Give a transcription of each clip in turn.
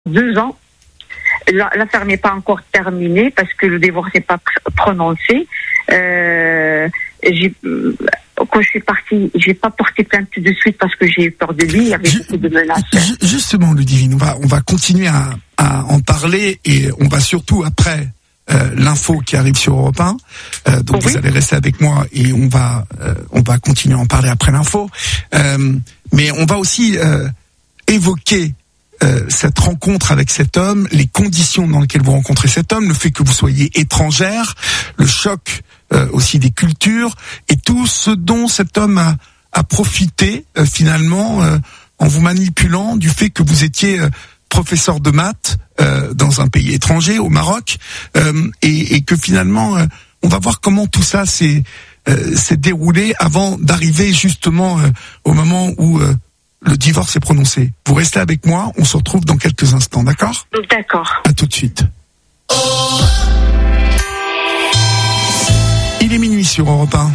2 ans. L'affaire n'est pas encore terminée parce que le divorce n'est pas prononcé. Quand je suis partie, j'ai pas porté plainte tout de suite parce que j'ai eu peur de lui. Il y avait beaucoup de menaces. Justement, Ludivine, on va continuer à en parler et on va surtout après l'info qui arrive sur Europe 1. Donc oui. Vous allez rester avec moi et on va continuer à en parler après l'info. Mais on va aussi évoquer cette rencontre avec cet homme, les conditions dans lesquelles vous rencontrez cet homme, le fait que vous soyez étrangère, le choc aussi des cultures et tout ce dont cet homme a profité finalement en vous manipulant du fait que vous étiez professeur de maths dans un pays étranger, au Maroc, et que finalement on va voir comment tout ça s'est déroulé avant d'arriver justement au moment où le divorce est prononcé. Vous restez avec moi, on se retrouve dans quelques instants, d'accord ? D'accord. À tout de suite. Il est minuit sur Europe 1.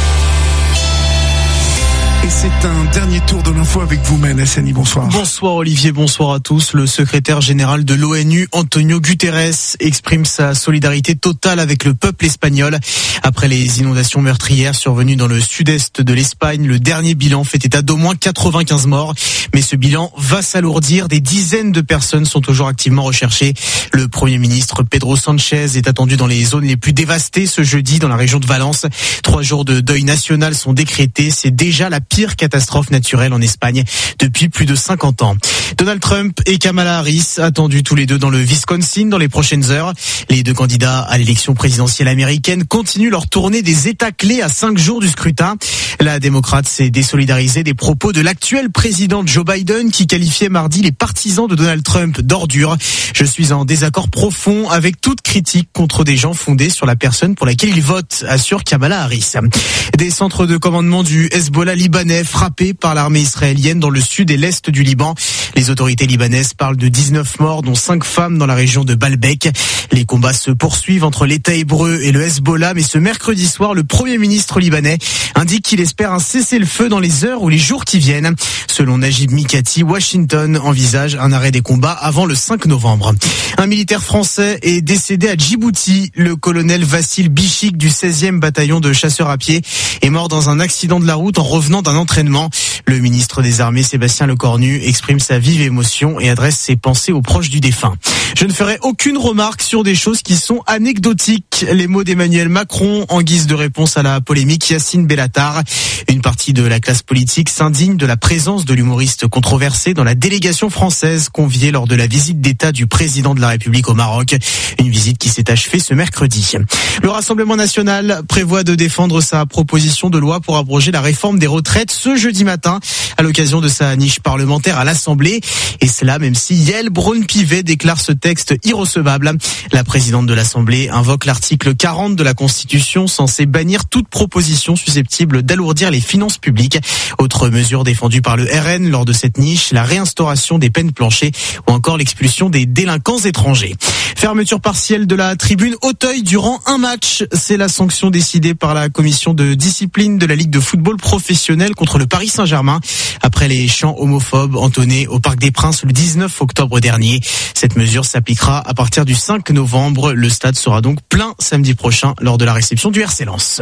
Et c'est un dernier tour de l'info avec vous, Mène Hassani, bonsoir. Bonsoir Olivier, bonsoir à tous. Le secrétaire général de l'ONU, Antonio Guterres, exprime sa solidarité totale avec le peuple espagnol. Après les inondations meurtrières survenues dans le sud-est de l'Espagne, le dernier bilan fait état d'au moins 95 morts. Mais ce bilan va s'alourdir. Des dizaines de personnes sont toujours activement recherchées. Le Premier ministre Pedro Sánchez est attendu dans les zones les plus dévastées ce jeudi dans la région de Valence. 3 jours de deuil national sont décrétés. C'est déjà la pire catastrophe naturelle en Espagne depuis plus de 50 ans. Donald Trump et Kamala Harris attendus tous les deux dans le Wisconsin dans les prochaines heures. Les deux candidats à l'élection présidentielle américaine continuent leur tournée des États clés à 5 jours du scrutin. La démocrate s'est désolidarisée des propos de l'actuel président Joe Biden qui qualifiait mardi les partisans de Donald Trump d'ordures. Je suis en désaccord profond avec toute critique contre des gens fondés sur la personne pour laquelle ils votent, assure Kamala Harris. Des centres de commandement du Hezbollah libanais frappés par l'armée israélienne dans le sud et l'est du Liban. Les autorités libanaises parlent de 19 morts, dont 5 femmes dans la région de Baalbek. Les combats se poursuivent entre l'État hébreu et le Hezbollah, mais ce mercredi soir, le Premier ministre libanais indique qu'il espère un cessez-le-feu dans les heures ou les jours qui viennent. Selon Najib Mikati, Washington envisage un arrêt des combats avant le 5 novembre. Un militaire français est décédé à Djibouti. Le colonel Vassil Bichik du 16e bataillon de chasseurs à pied est mort dans un accident de la route en revenant d'un entraînement. Le ministre des Armées, Sébastien Lecornu, exprime sa vive émotion et adresse ses pensées aux proches du défunt. Je ne ferai aucune remarque sur des choses qui sont anecdotiques. Les mots d'Emmanuel Macron en guise de réponse à la polémique Yacine Bellatar. Une partie de la classe politique s'indigne de la présence de l'humoriste controversé dans la délégation française conviée lors de la visite d'État du président de la République au Maroc. Une visite qui s'est achevée ce mercredi. Le Rassemblement national prévoit de défendre sa proposition de loi pour abroger la réforme des retraites ce jeudi matin à l'occasion de sa niche parlementaire à l'Assemblée. Et cela même si Yael Braun-Pivet déclare ce texte irrecevable. La présidente de l'Assemblée invoque l'article 40 de la Constitution censé bannir toute proposition susceptible d'alourdir les finances publiques. Autre mesure défendue par le RN lors de cette niche, la réinstauration des peines planchées ou encore l'expulsion des délinquants étrangers. Fermeture partielle de la tribune Auteuil durant un match. C'est la sanction décidée par la commission de discipline de la Ligue de football professionnel contre le Paris Saint-Germain après les chants homophobes entonnés au Parc des Princes le 19 octobre dernier. Cette mesure s'appliquera à partir du 5 novembre. Le stade sera donc plein samedi prochain lors de la réception du RC Lens.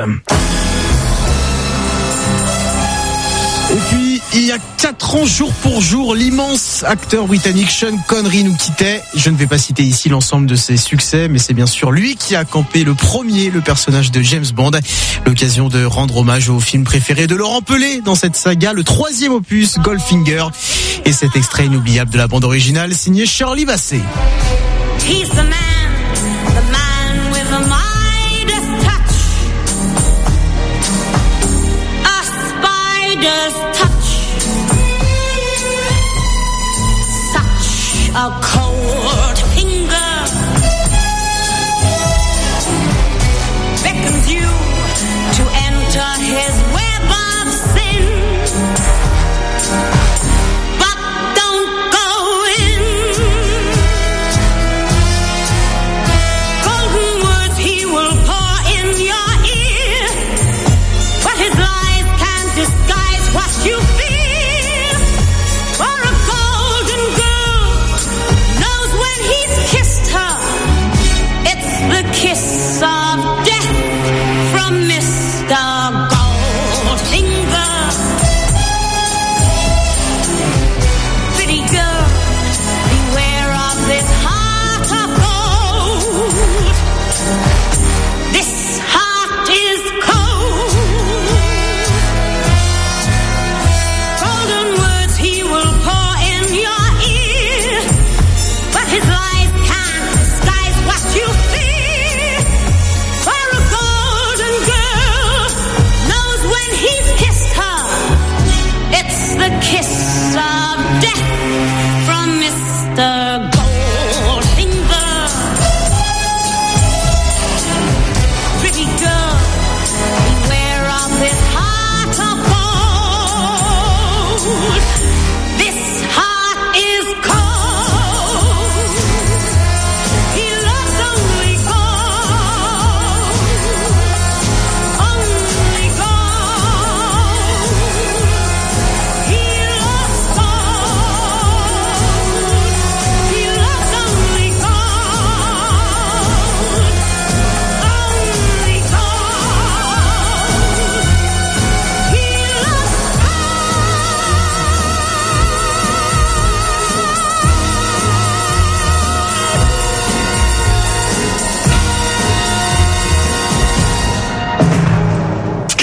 Et puis, il y a 4 ans, jour pour jour, l'immense acteur britannique Sean Connery nous quittait. Je ne vais pas citer ici l'ensemble de ses succès, mais c'est bien sûr lui qui a campé le personnage de James Bond. L'occasion de rendre hommage au film préféré de Laurent Pelé dans cette saga, le 3e opus, Goldfinger. Et cet extrait inoubliable de la bande originale signé Shirley Bassey. He's the man with the Midas touch. A spider's touch. Such a cold finger beckons you to enter his web of sin. But don't go in. Golden words he will pour in your ear, but his lies can't disguise what you feel. For a golden girl, no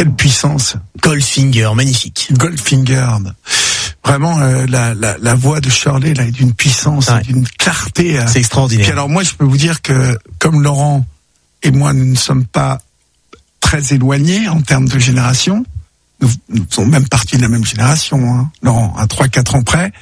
quelle puissance. Goldfinger, magnifique. Goldfinger. Vraiment, la voix de Shirley là est d'une puissance, d'une clarté. C'est extraordinaire. Puis alors moi, je peux vous dire que comme Laurent et moi, nous ne sommes pas très éloignés en termes de génération. Nous sommes même partis de la même génération, hein, Laurent, à 3-4 ans près.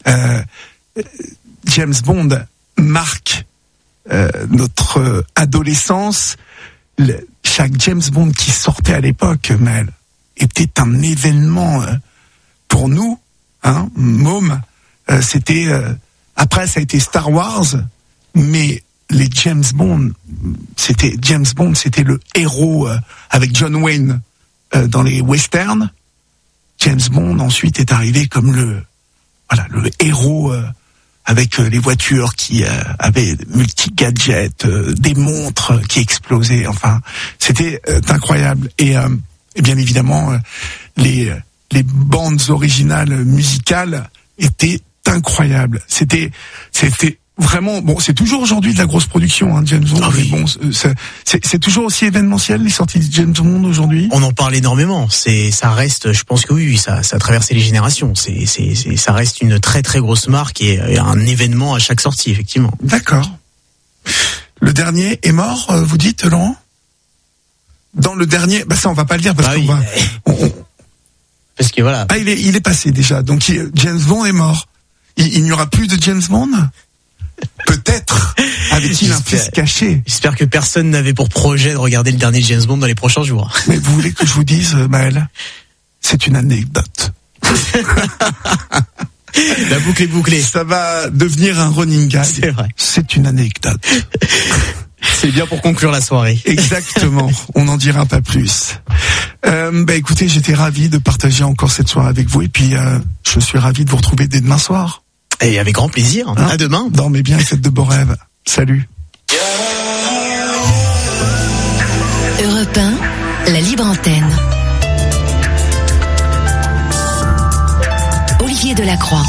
James Bond marque notre adolescence. Chaque James Bond qui sortait à l'époque, Mel, était un événement pour nous, hein, mômes. C'était après ça a été Star Wars, mais les James Bond, c'était le héros avec John Wayne dans les westerns. James Bond ensuite est arrivé comme le héros avec les voitures qui avaient multi-gadgets, des montres qui explosaient. Enfin, c'était incroyable. Et bien évidemment, les bandes originales musicales étaient incroyables. C'était vraiment bon. C'est toujours aujourd'hui de la grosse production, hein, James Bond. Ah oui. Mais bon, c'est toujours aussi événementiel les sorties de James Bond aujourd'hui. On en parle énormément. Ça reste, je pense que oui, ça a traversé les générations. Ça reste une très très grosse marque et un événement à chaque sortie, effectivement. D'accord. Le dernier est mort, vous dites, Laurent? Dans le dernier, ça on va pas le dire parce qu'on va. Parce que voilà. Ah, il est passé déjà. Donc James Bond est mort. Il n'y aura plus de James Bond? Peut-être avait-il un fils caché. J'espère que personne n'avait pour projet de regarder le dernier James Bond dans les prochains jours. Mais vous voulez que je vous dise, Maël, c'est une anecdote. La boucle est bouclée. Ça va devenir un running gag. C'est vrai. C'est une anecdote. C'est bien pour conclure la soirée. Exactement. On n'en dira pas plus. Écoutez, j'étais ravi de partager encore cette soirée avec vous et puis je suis ravi de vous retrouver dès demain soir. Et avec grand plaisir. Hein, à demain. Dormez bien et faites de beaux rêves. Salut. Europe 1, la libre antenne. Olivier Delacroix.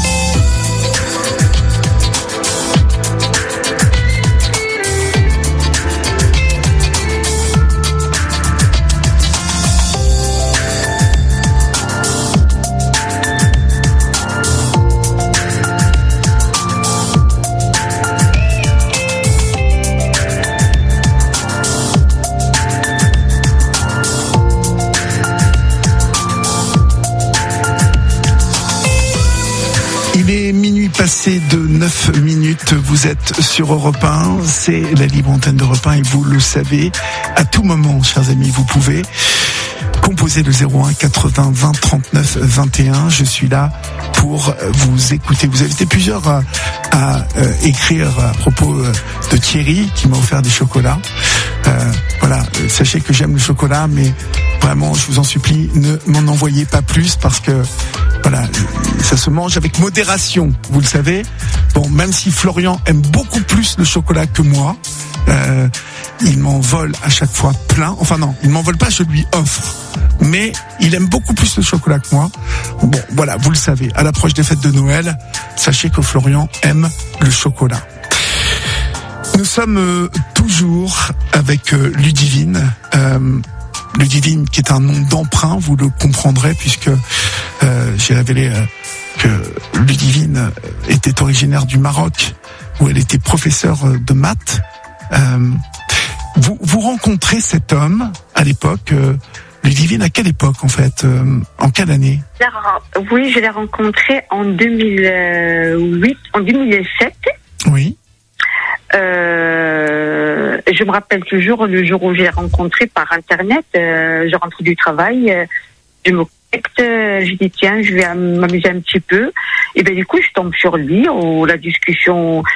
Passé de 9 minutes, vous êtes sur Europe 1, c'est la libre antenne d'Europe 1 et vous le savez, à tout moment, chers amis, vous pouvez composer le 01 80 20 39 21. Je suis là pour vous écouter. Vous avez été plusieurs à écrire à propos de Thierry qui m'a offert des chocolats. Voilà, sachez que j'aime le chocolat, mais vraiment, je vous en supplie, ne m'en envoyez pas plus parce que voilà, ça se mange avec modération, vous le savez. Bon, même si Florian aime beaucoup plus le chocolat que moi, il m'en vole à chaque fois plein. Enfin non, il m'en vole pas, je lui offre. Mais il aime beaucoup plus le chocolat que moi. Bon, voilà, vous le savez. À l'approche des fêtes de Noël, sachez que Florian aime le chocolat. Nous sommes toujours avec Ludivine. Ludivine, qui est un nom d'emprunt, vous le comprendrez, puisque j'ai révélé que Ludivine était originaire du Maroc, où elle était professeure de maths. Vous rencontrez cet homme à l'époque, Ludivine, à quelle époque en fait, en quelle année? Oui, je l'ai rencontré en 2007. Oui. Je me rappelle toujours le jour où j'ai rencontré par internet. Je rentre du travail, je me connecte, je dis tiens, je vais m'amuser un petit peu. Et ben du coup, je tombe sur lui. On a discuté.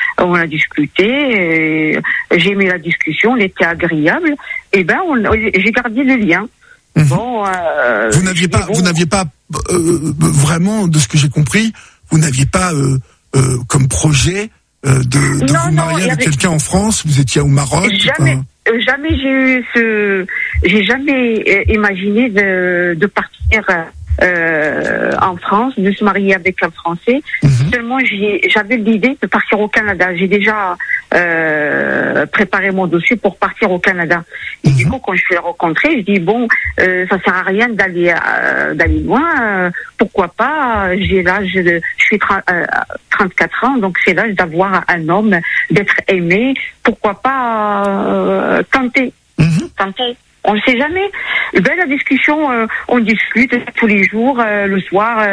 J'ai aimé la discussion, elle était agréable. Et ben j'ai gardé le lien. Mmh. Bon, vous n'aviez pas vraiment, de ce que j'ai compris, vous n'aviez pas comme projet de vous marier avec quelqu'un en France. Vous étiez au Maroc. Jamais j'ai jamais imaginé de partir en France, de se marier avec un Français. Seulement j'avais l'idée de partir au Canada. J'ai déjà préparer mon dossier pour partir au Canada. Et du coup, quand je suis rencontrée, je dis bon, ça sert à rien d'aller loin. Pourquoi pas? J'ai l'âge, je suis 34 ans, donc c'est l'âge d'avoir un homme, d'être aimé. Pourquoi pas tenter? Tenter. On ne sait jamais. Et ben la discussion, on discute tous les jours, le soir,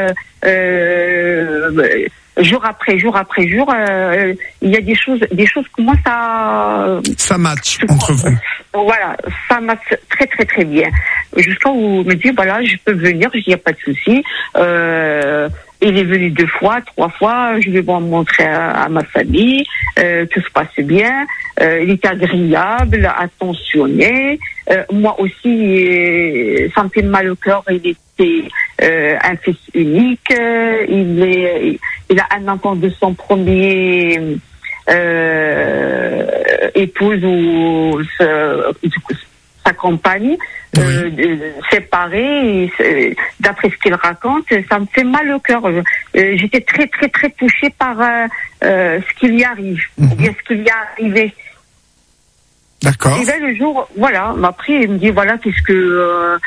jour après jour. Il y a des choses commencent à... Ça match entre vous. Voilà, ça match très très très bien. Jusqu'à où il me dit, voilà, je peux venir, je dis, il n'y a pas de souci. Il est venu 2 fois, 3 fois, je vais montrer à ma famille, tout se passe bien, il était agréable, attentionné, moi aussi, ça me fait mal au cœur, il était un fils unique, il a un enfant de son premier épouse ou sa compagne, séparés, d'après ce qu'il raconte, ça me fait mal au cœur. J'étais très très très touchée par ce qui lui arrive, ou bien ce qui lui est arrivé. D'accord. Et là le jour, voilà, m'a pris et me dit voilà, qu'est-ce que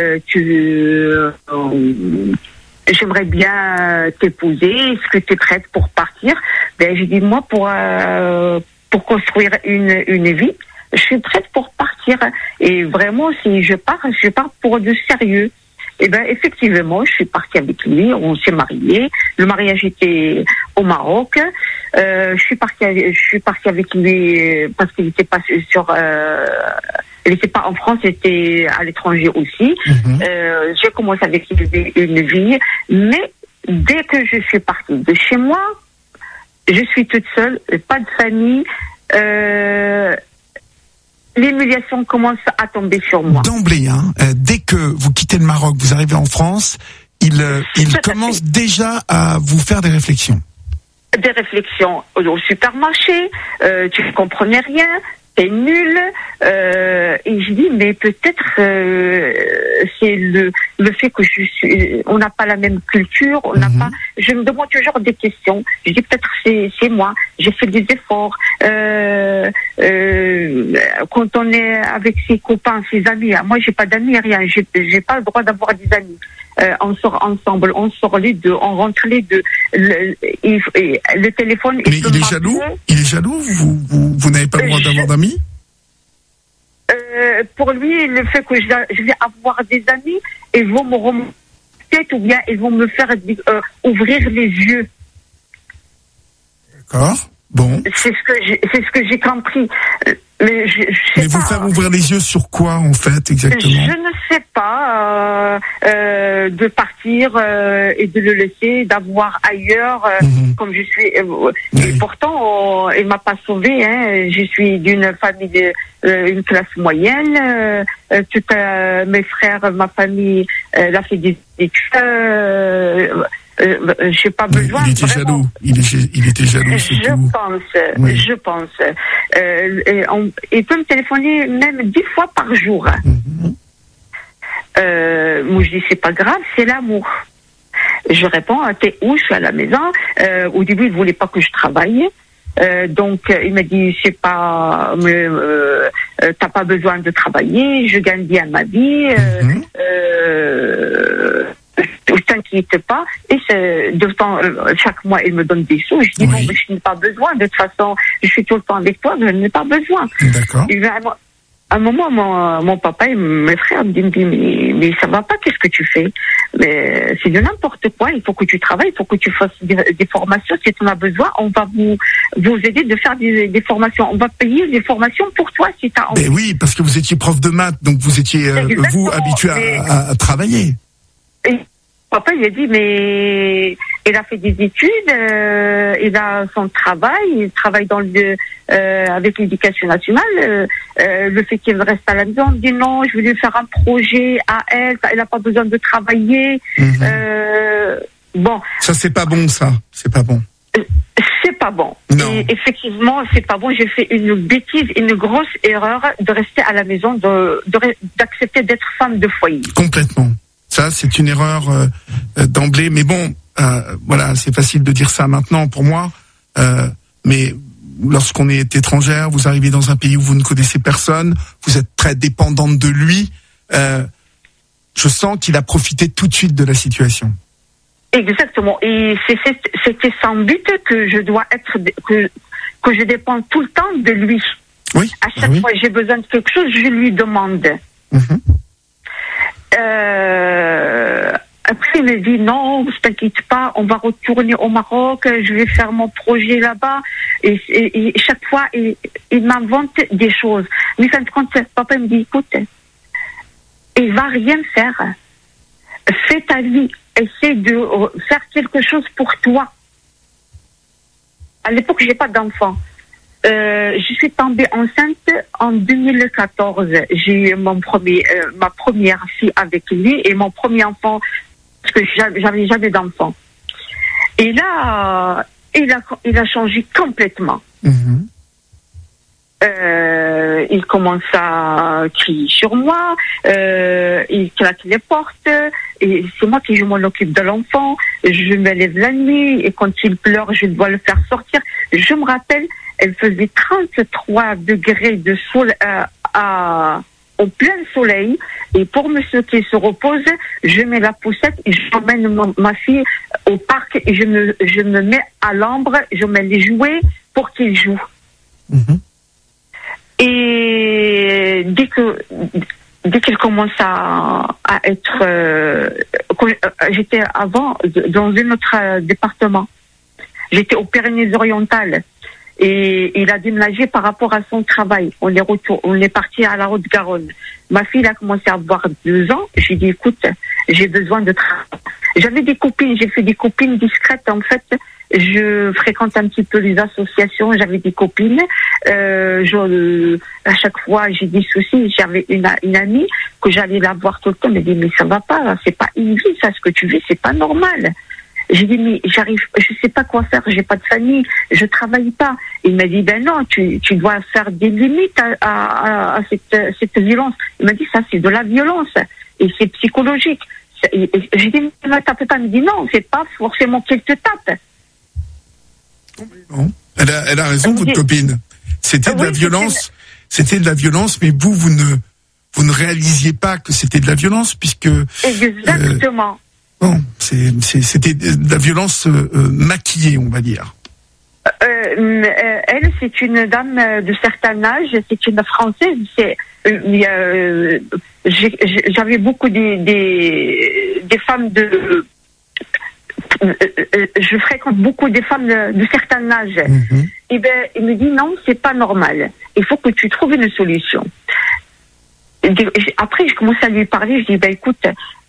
j'aimerais bien t'épouser, est-ce que tu es prête pour partir? Ben j'ai dit moi pour construire une vie, je suis prête pour partir. Et vraiment, si je pars pour de sérieux. Et ben effectivement, je suis partie avec lui, on s'est mariés. Le mariage était au Maroc. Je suis partie avec lui parce qu'il n'était pas il n'était pas en France, il était à l'étranger aussi. J'ai commencé avec lui une vie, mais dès que je suis partie de chez moi, je suis toute seule, pas de famille. L'humiliation commence à tomber sur moi. D'emblée, dès que vous quittez le Maroc, vous arrivez en France, il commence déjà à vous faire des réflexions. Des réflexions au supermarché, tu ne comprenais rien, t'es nul. Et je dis, mais peut-être c'est le fait que on n'a pas la même culture, on n'a pas. Je me demande toujours des questions. Je dis peut-être c'est moi. J'ai fait des efforts. Quand on est avec ses copains, ses amis, moi j'ai pas d'amis, rien. J'ai pas le droit d'avoir des amis. On sort ensemble, on sort les deux, on rentre les deux. Le téléphone. Mais il est jaloux. Il est jaloux. Vous n'avez pas le droit d'avoir d'amis. Pour lui, le fait que je vais avoir des amis, ils vont me remonter ou bien ils vont me faire ouvrir les yeux. D'accord. Bon. C'est ce que j'ai compris. Mais mais vous faire ouvrir les yeux sur quoi, en fait, exactement? Je ne sais pas. De partir et de le laisser, d'avoir ailleurs, comme je suis. Et pourtant, il m'a pas sauvée. Je suis d'une famille une classe moyenne. Mes frères, ma famille, elle a fait des études. J'ai pas besoin. Il était jaloux. Il était jaloux. Je pense. Il peut me téléphoner même 10 fois par jour. Moi je dis c'est pas grave, c'est l'amour. Je réponds, t'es où? Je suis à la maison. Au début il voulait pas que je travaille. Donc il m'a dit c'est pas, t'as pas besoin de travailler, je gagne bien ma vie. Ne t'inquiète pas. Et chaque mois, il me donne des sous. Je dis, non, mais je n'ai pas besoin. De toute façon, je suis tout le temps avec toi, je n'ai pas besoin. D'accord. Et à un moment, mon papa et mes frères me disent, mais ça va pas, qu'est-ce que tu fais? Mais c'est de n'importe quoi. Il faut que tu travailles, il faut que tu fasses des formations. Si tu en as besoin, on va vous aider de faire des formations. On va payer des formations pour toi si tu as envie. Mais oui, parce que vous étiez prof de maths, donc vous étiez, vous, habitué à travailler. Et papa, il a dit, mais il a fait des études, il a son travail, il travaille avec l'éducation nationale. Le fait qu'il reste à la maison, il dit non, je vais lui faire un projet à elle, elle n'a pas besoin de travailler. Bon. Ça, c'est pas bon, ça. C'est pas bon. C'est pas bon. Non. Et effectivement, c'est pas bon. J'ai fait une bêtise, une grosse erreur de rester à la maison, d'accepter d'être femme de foyer. Complètement. Ça, c'est une erreur d'emblée. Mais bon, voilà, c'est facile de dire ça maintenant pour moi. Mais lorsqu'on est étrangère, vous arrivez dans un pays où vous ne connaissez personne, vous êtes très dépendante de lui. Je sens qu'il a profité tout de suite de la situation. Exactement. Et c'était sans but que je dois être, que je dépends tout le temps de lui. Oui. À chaque fois que j'ai besoin de quelque chose, je lui demande. Après, il me dit non, ne t'inquiète pas, on va retourner au Maroc, je vais faire mon projet là-bas. Et chaque fois, il m'invente des choses. Mais fin de compte, papa me dit, écoute, il va rien faire. Fais ta vie. Essaie de faire quelque chose pour toi. À l'époque, j'ai pas d'enfant. Je suis tombée enceinte en 2014. J'ai eu ma première fille avec lui et mon premier enfant, parce que j'avais jamais d'enfant. Et là, il a changé complètement. Il commence à crier sur moi, il claque les portes, et c'est moi qui je m'en occupe de l'enfant. Je me lève la nuit, et quand il pleure, je dois le faire sortir. Je me rappelle, elle faisait 33 degrés de soleil, au plein soleil, et pour monsieur qui se repose, je mets la poussette et j'emmène ma fille au parc et je me mets à l'ombre, je mets les jouets pour qu'il joue. Et dès qu'il commence à être, j'étais avant dans un autre département, j'étais aux Pyrénées-Orientales. Et il a déménagé par rapport à son travail. On est parti à la Haute-Garonne. Ma fille a commencé à avoir 2 ans. J'ai dit, écoute, j'ai besoin de travail. J'avais des copines, j'ai fait des copines discrètes. En fait, je fréquente un petit peu les associations. J'avais des copines. À chaque fois, j'ai des soucis. J'avais une amie que j'allais la voir tout le temps. Elle me dit, mais ça va pas. C'est pas une vie, ça, ce que tu vis, c'est pas normal. J'ai dit, mais je sais pas quoi faire, j'ai pas de famille, je travaille pas. Il m'a dit, ben non, tu dois faire des limites à cette violence. Il m'a dit, ça c'est de la violence, et c'est psychologique. J'ai dit, ne me tape pas. Il me dit, non, c'est pas forcément qu'elle te tape. Non. Elle a raison, votre copine. C'était de la violence, mais vous ne réalisiez pas que c'était de la violence, puisque... Exactement. Bon, c'était de la violence maquillée, on va dire. Elle, c'est une dame de certain âge, c'est une Française. J'avais beaucoup des femmes de... je fréquente beaucoup des femmes de certain âge. Et ben, il me dit non, c'est pas normal. Il faut que tu trouves une solution. Après, je commence à lui parler. Je dis, ben écoute...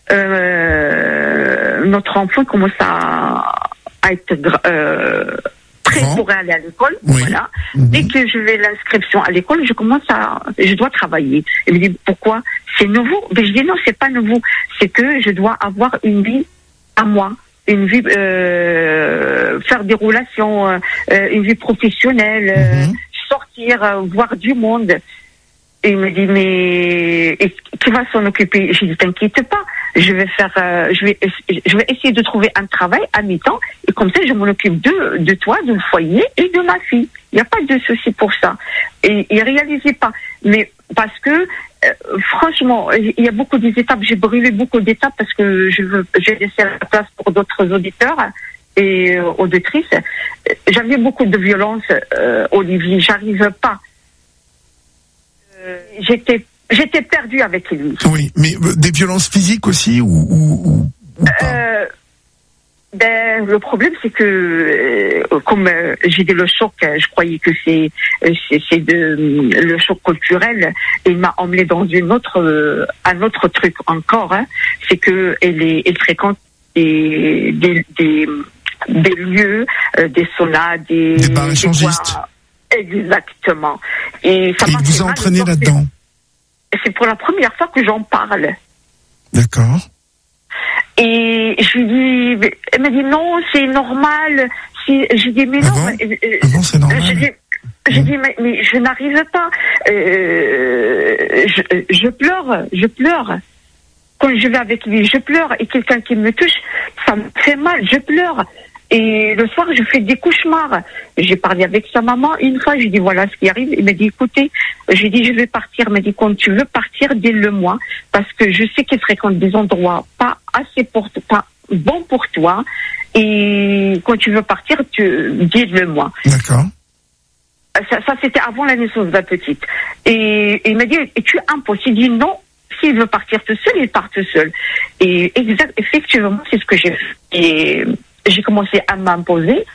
notre enfant commence à être prêt pour aller à l'école. Voilà. Dès que je vais l'inscription à l'école, je dois travailler. Il me dit, pourquoi? C'est nouveau. Mais je dis, non, c'est pas nouveau. C'est que je dois avoir une vie à moi. Une vie, faire des relations, une vie professionnelle, sortir, voir du monde. Et il me dit, mais qui va s'en occuper? J'ai dit, t'inquiète pas, je vais essayer de trouver un travail à mi-temps, et comme ça, je m'en occupe de toi, de foyer et de ma fille. Il n'y a pas de souci pour ça. Et il réalisait pas. Mais parce que, franchement, il y a beaucoup d'étapes, j'ai brûlé beaucoup d'étapes parce que j'ai laissé la place pour d'autres auditeurs et auditrices. J'avais beaucoup de violence, Olivier, j'arrive pas. J'étais perdue avec lui. Oui, mais des violences physiques aussi ou pas? Le problème, c'est que comme j'ai dit le choc, je croyais que c'est le choc culturel. Et il m'a emmené dans un autre truc encore. C'est que elle fréquente des lieux, des saunas, des bars échangistes. Exactement. Et ça il vous a entraîné là-dedans? C'est pour la première fois que j'en parle. D'accord. Et je lui dis, elle m'a dit non, c'est normal. Je dis mais non. Non, c'est normal. Je dis mais je n'arrive pas. Je pleure. Quand je vais avec lui, je pleure. Et quelqu'un qui me touche, ça me fait mal, je pleure. Et le soir, je fais des cauchemars. J'ai parlé avec sa maman une fois, j'ai dit voilà ce qui arrive. Il m'a dit écoutez, j'ai dit je vais partir. Il m'a dit quand tu veux partir, dis-le-moi. Parce que je sais qu'il fréquente des endroits pas bons pour toi. Et quand tu veux partir, dis-le-moi. D'accord. Ça c'était avant la naissance de la petite. Et il m'a dit es-tu impossible? Il dit non. S'il veut partir tout seul, il part tout seul. Et effectivement, c'est ce que j'ai fait. Et j'ai commencé à m'imposer.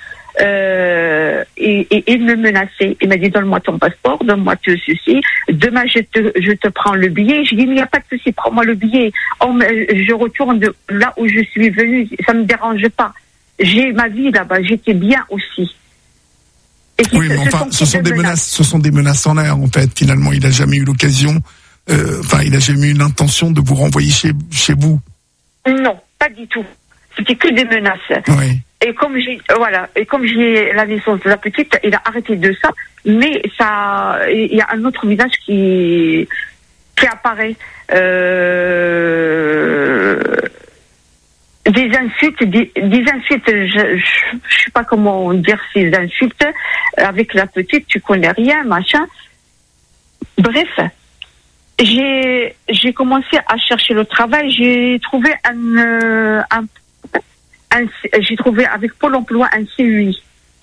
Et il me menaçait. Il m'a dit donne-moi ton passeport, donne-moi tout ceci. Demain, je te prends le billet. J'ai dit mais il n'y a pas de souci, prends-moi le billet. Je retourne de là où je suis venue. Ça me dérange pas. J'ai ma vie là-bas. J'étais bien aussi. Oui, mais enfin, ce sont des menaces en l'air, en fait. Finalement, il n'a jamais eu l'occasion, il n'a jamais eu l'intention de vous renvoyer chez vous. Non, pas du tout. C'était que des menaces. Oui. Et comme j'ai la naissance de la petite, il a arrêté de ça. Mais il y a un autre visage qui apparaît. Des insultes, je sais pas comment dire ces insultes. Avec la petite, tu connais rien, machin. Bref, j'ai commencé à chercher le travail. J'ai trouvé j'ai trouvé avec Pôle Emploi un CUI.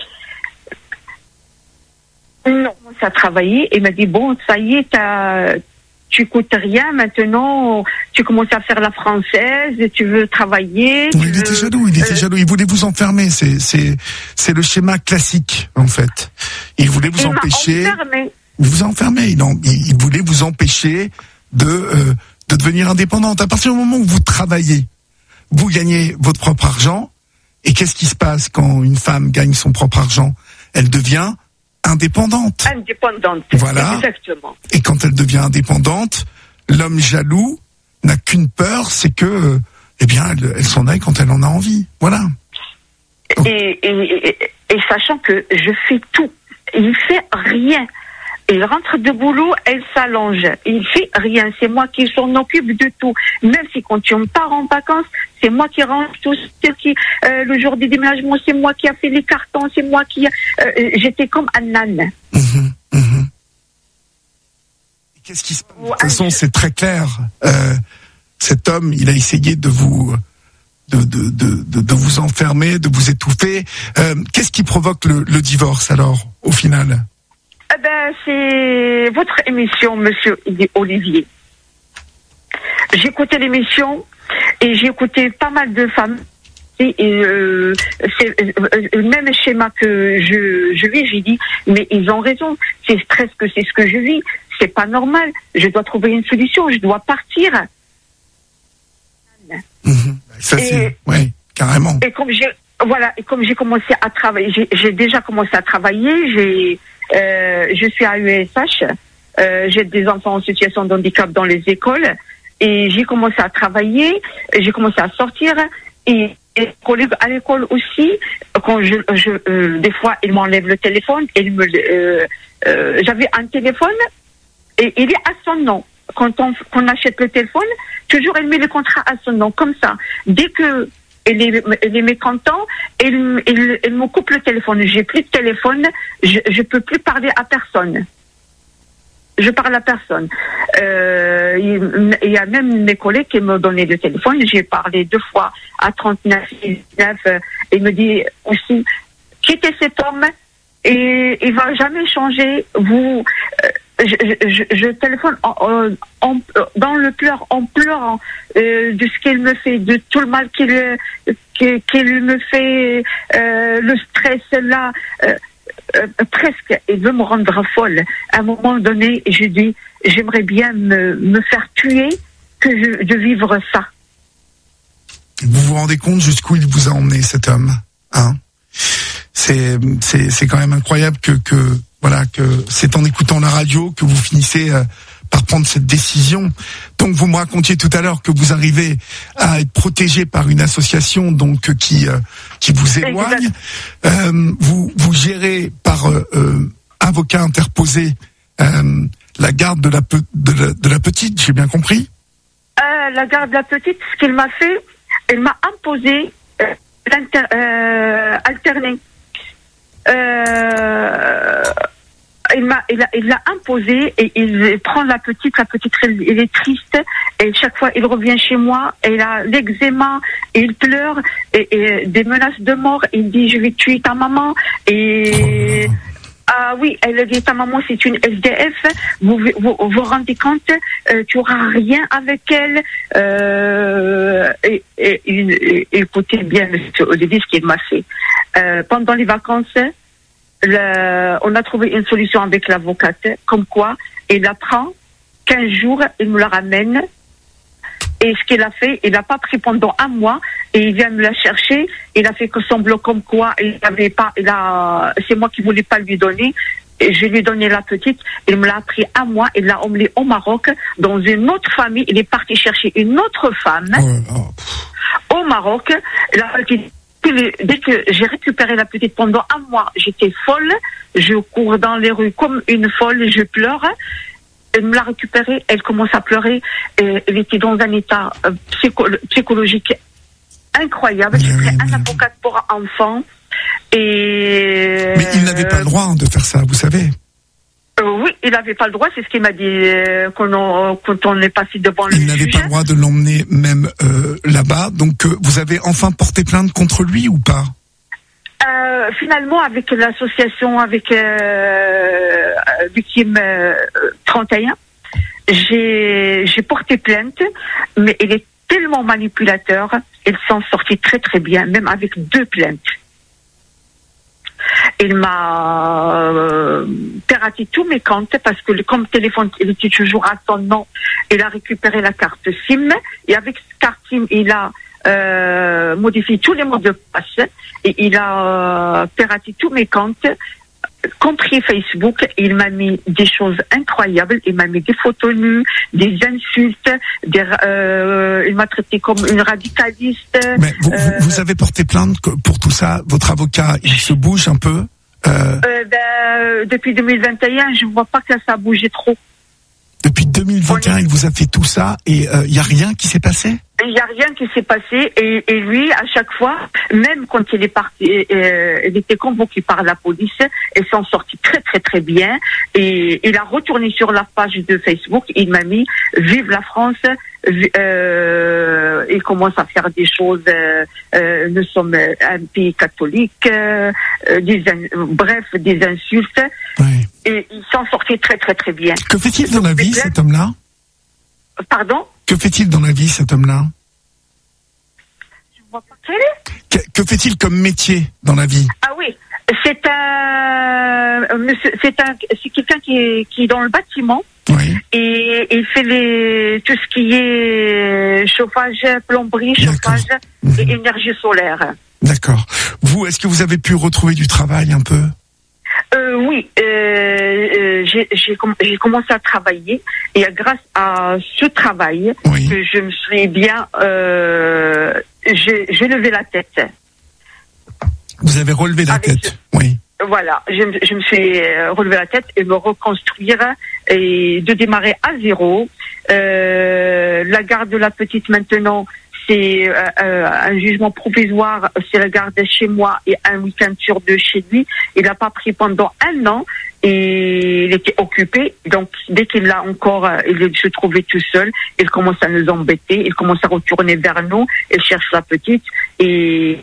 Non, ça a travaillé. Il m'a dit bon, ça y est, tu coûtes rien maintenant, tu commences à faire la française, tu veux travailler. Oui, il était jaloux, il voulait vous enfermer, c'est le schéma classique en fait. Il voulait vous empêcher. Il vous a enfermé, il voulait vous empêcher de devenir indépendante. À partir du moment où vous travaillez, vous gagnez votre propre argent, et qu'est-ce qui se passe quand une femme gagne son propre argent? Elle devient indépendante. Voilà. Exactement. Et quand elle devient indépendante, l'homme jaloux n'a qu'une peur, c'est que, elle s'en aille quand elle en a envie. Voilà. Et sachant que je fais tout, il fait rien. Il rentre de boulot, elle s'allonge. Il fait rien. C'est moi qui s'en occupe de tout. Même si quand on part en vacances, c'est moi qui range tout. Le jour du déménagement, c'est moi qui a fait les cartons. C'est moi qui. J'étais comme un âne. Qu'est-ce qui se passe? De toute façon, c'est très clair. Cet homme, il a essayé de vous enfermer, de vous étouffer. Qu'est-ce qui provoque le divorce alors, au final? C'est votre émission, monsieur Olivier. J'ai écouté l'émission et j'ai écouté pas mal de femmes. C'est le même schéma que je vis. J'ai dit, mais ils ont raison. C'est ce que je vis. C'est pas normal. Je dois trouver une solution. Je dois partir. Ça, oui, carrément. Et comme j'ai commencé à travailler, j'ai déjà commencé à travailler. Je suis à USH. J'ai des enfants en situation de handicap dans les écoles et j'ai commencé à travailler. J'ai commencé à sortir et collègues à l'école aussi. Quand des fois, ils m'enlèvent le téléphone. J'avais un téléphone et il est à son nom. Quand on achète le téléphone, toujours elle met le contrat à son nom comme ça. Dès que elle est mécontent, elle me coupe le téléphone. J'ai plus de téléphone, je peux plus parler à personne. Je parle à personne. Il y a même mes collègues qui m'ont donné le téléphone. J'ai parlé 2 fois à 39, 19. Il me dit aussi, quittez cet homme et il va jamais changer. Je téléphone dans le pleur, en pleurant de ce qu'il me fait, de tout le mal qu'il me fait, le stress là, presque, il veut me rendre folle. À un moment donné, je dis, j'aimerais bien me faire tuer que de vivre ça. Vous vous rendez compte jusqu'où il vous a emmené, cet homme, hein? C'est quand même incroyable que c'est en écoutant la radio que vous finissez par prendre cette décision. Donc vous me racontiez tout à l'heure que vous arrivez à être protégé par une association donc qui vous éloigne. Vous gérez par avocat interposé la garde de la petite, j'ai bien compris. La garde de la petite, ce qu'il m'a fait, elle m'a imposé alterner. Il l'a imposé et il prend la petite, elle est triste et chaque fois il revient chez moi, elle a l'eczéma et il pleure et des menaces de mort, il dit je vais tuer ta maman et ah oui, elle dit ta maman c'est une SDF, vous rendez compte, tu auras rien avec elle et écoutez bien monsieur Olivier ce qu'il m'a fait. Pendant les vacances, on a trouvé une solution avec l'avocate, comme quoi il la prend 15 jours, il me la ramène. Et ce qu'il a fait, il n'a pas pris pendant un mois et il vient me la chercher. Il a fait que semblant comme quoi c'est moi qui voulais pas lui donner. Et je lui ai donné la petite. Il me l'a pris un mois. Il l'a emmené au Maroc dans une autre famille. Il est parti chercher une autre femme au Maroc. La petite. Dès que j'ai récupéré la petite pendant un mois, j'étais folle. Je cours dans les rues comme une folle. Je pleure. Elle me l'a récupérée, elle commence à pleurer. Elle était dans un état psychologique incroyable. J'ai pris un avocat pour enfants. Mais il n'avait pas le droit de faire ça, vous savez. Oui, il n'avait pas le droit, c'est ce qu'il m'a dit quand on est passé devant le juge. Il n'avait pas le droit de l'emmener même là-bas. Donc vous avez enfin porté plainte contre lui ou pas ? Finalement, avec l'association, avec Victime 31, j'ai porté plainte, mais il est tellement manipulateur, il s'en sortit très très bien, même avec 2 plaintes. Il m'a piraté tous mes comptes parce que comme téléphone, il était toujours à son nom. Il a récupéré la carte SIM et avec cette carte SIM, il a modifié tous les mots de passe et il a piraté tous mes comptes, compris Facebook. Il m'a mis des choses incroyables. Il m'a mis des photos nues, des insultes, il m'a traité comme une radicaliste. Mais vous avez porté plainte pour tout ça. Votre avocat, il se bouge un peu. Depuis 2021, je vois pas que ça a bougé trop. Depuis 2021, il vous a fait tout ça et il y a rien qui s'est passé ? Il n'y a rien qui s'est passé et lui, à chaque fois, même quand il est parti, il était convoqué par la police, il s'en sortit très très très bien et il a retourné sur la page de Facebook, il m'a mis « Vive la France », il commence à faire des choses, nous sommes un pays catholique, bref, des insultes. Oui. Et il s'en sortait très très très bien. Que fait-il dans la vie, cet homme-là ? Pardon ? Que fait-il dans la vie, cet homme-là ? Je vois pas quel est. Que fait-il comme métier dans la vie ? Ah oui, c'est quelqu'un qui est dans le bâtiment. Oui. Et il fait tout ce qui est chauffage, plomberie, chauffage et énergie solaire. D'accord. Vous, est-ce que vous avez pu retrouver du travail un peu ? Oui, j'ai commencé à travailler et grâce à ce travail que je me suis bien, j'ai levé la tête. Vous avez relevé la tête, oui. Voilà, je me suis relevé la tête et me reconstruire et de démarrer à zéro. La garde de la petite maintenant, c'est un jugement provisoire, c'est la garde chez moi et un week-end sur 2 chez lui. Il n'a pas pris pendant 1 an et il était occupé. Donc dès qu'il l'a encore, il se trouvait tout seul. Il commence à nous embêter, il commence à retourner vers nous. Il cherche la petite et